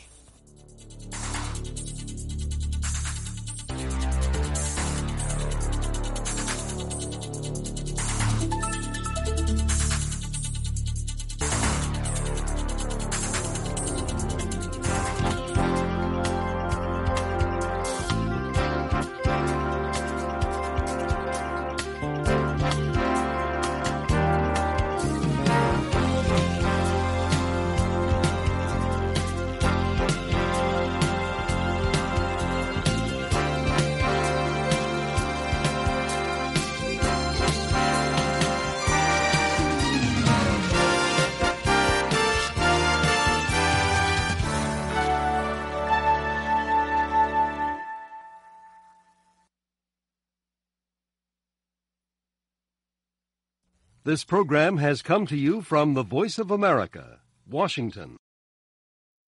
This program has come to you from the Voice of America, Washington.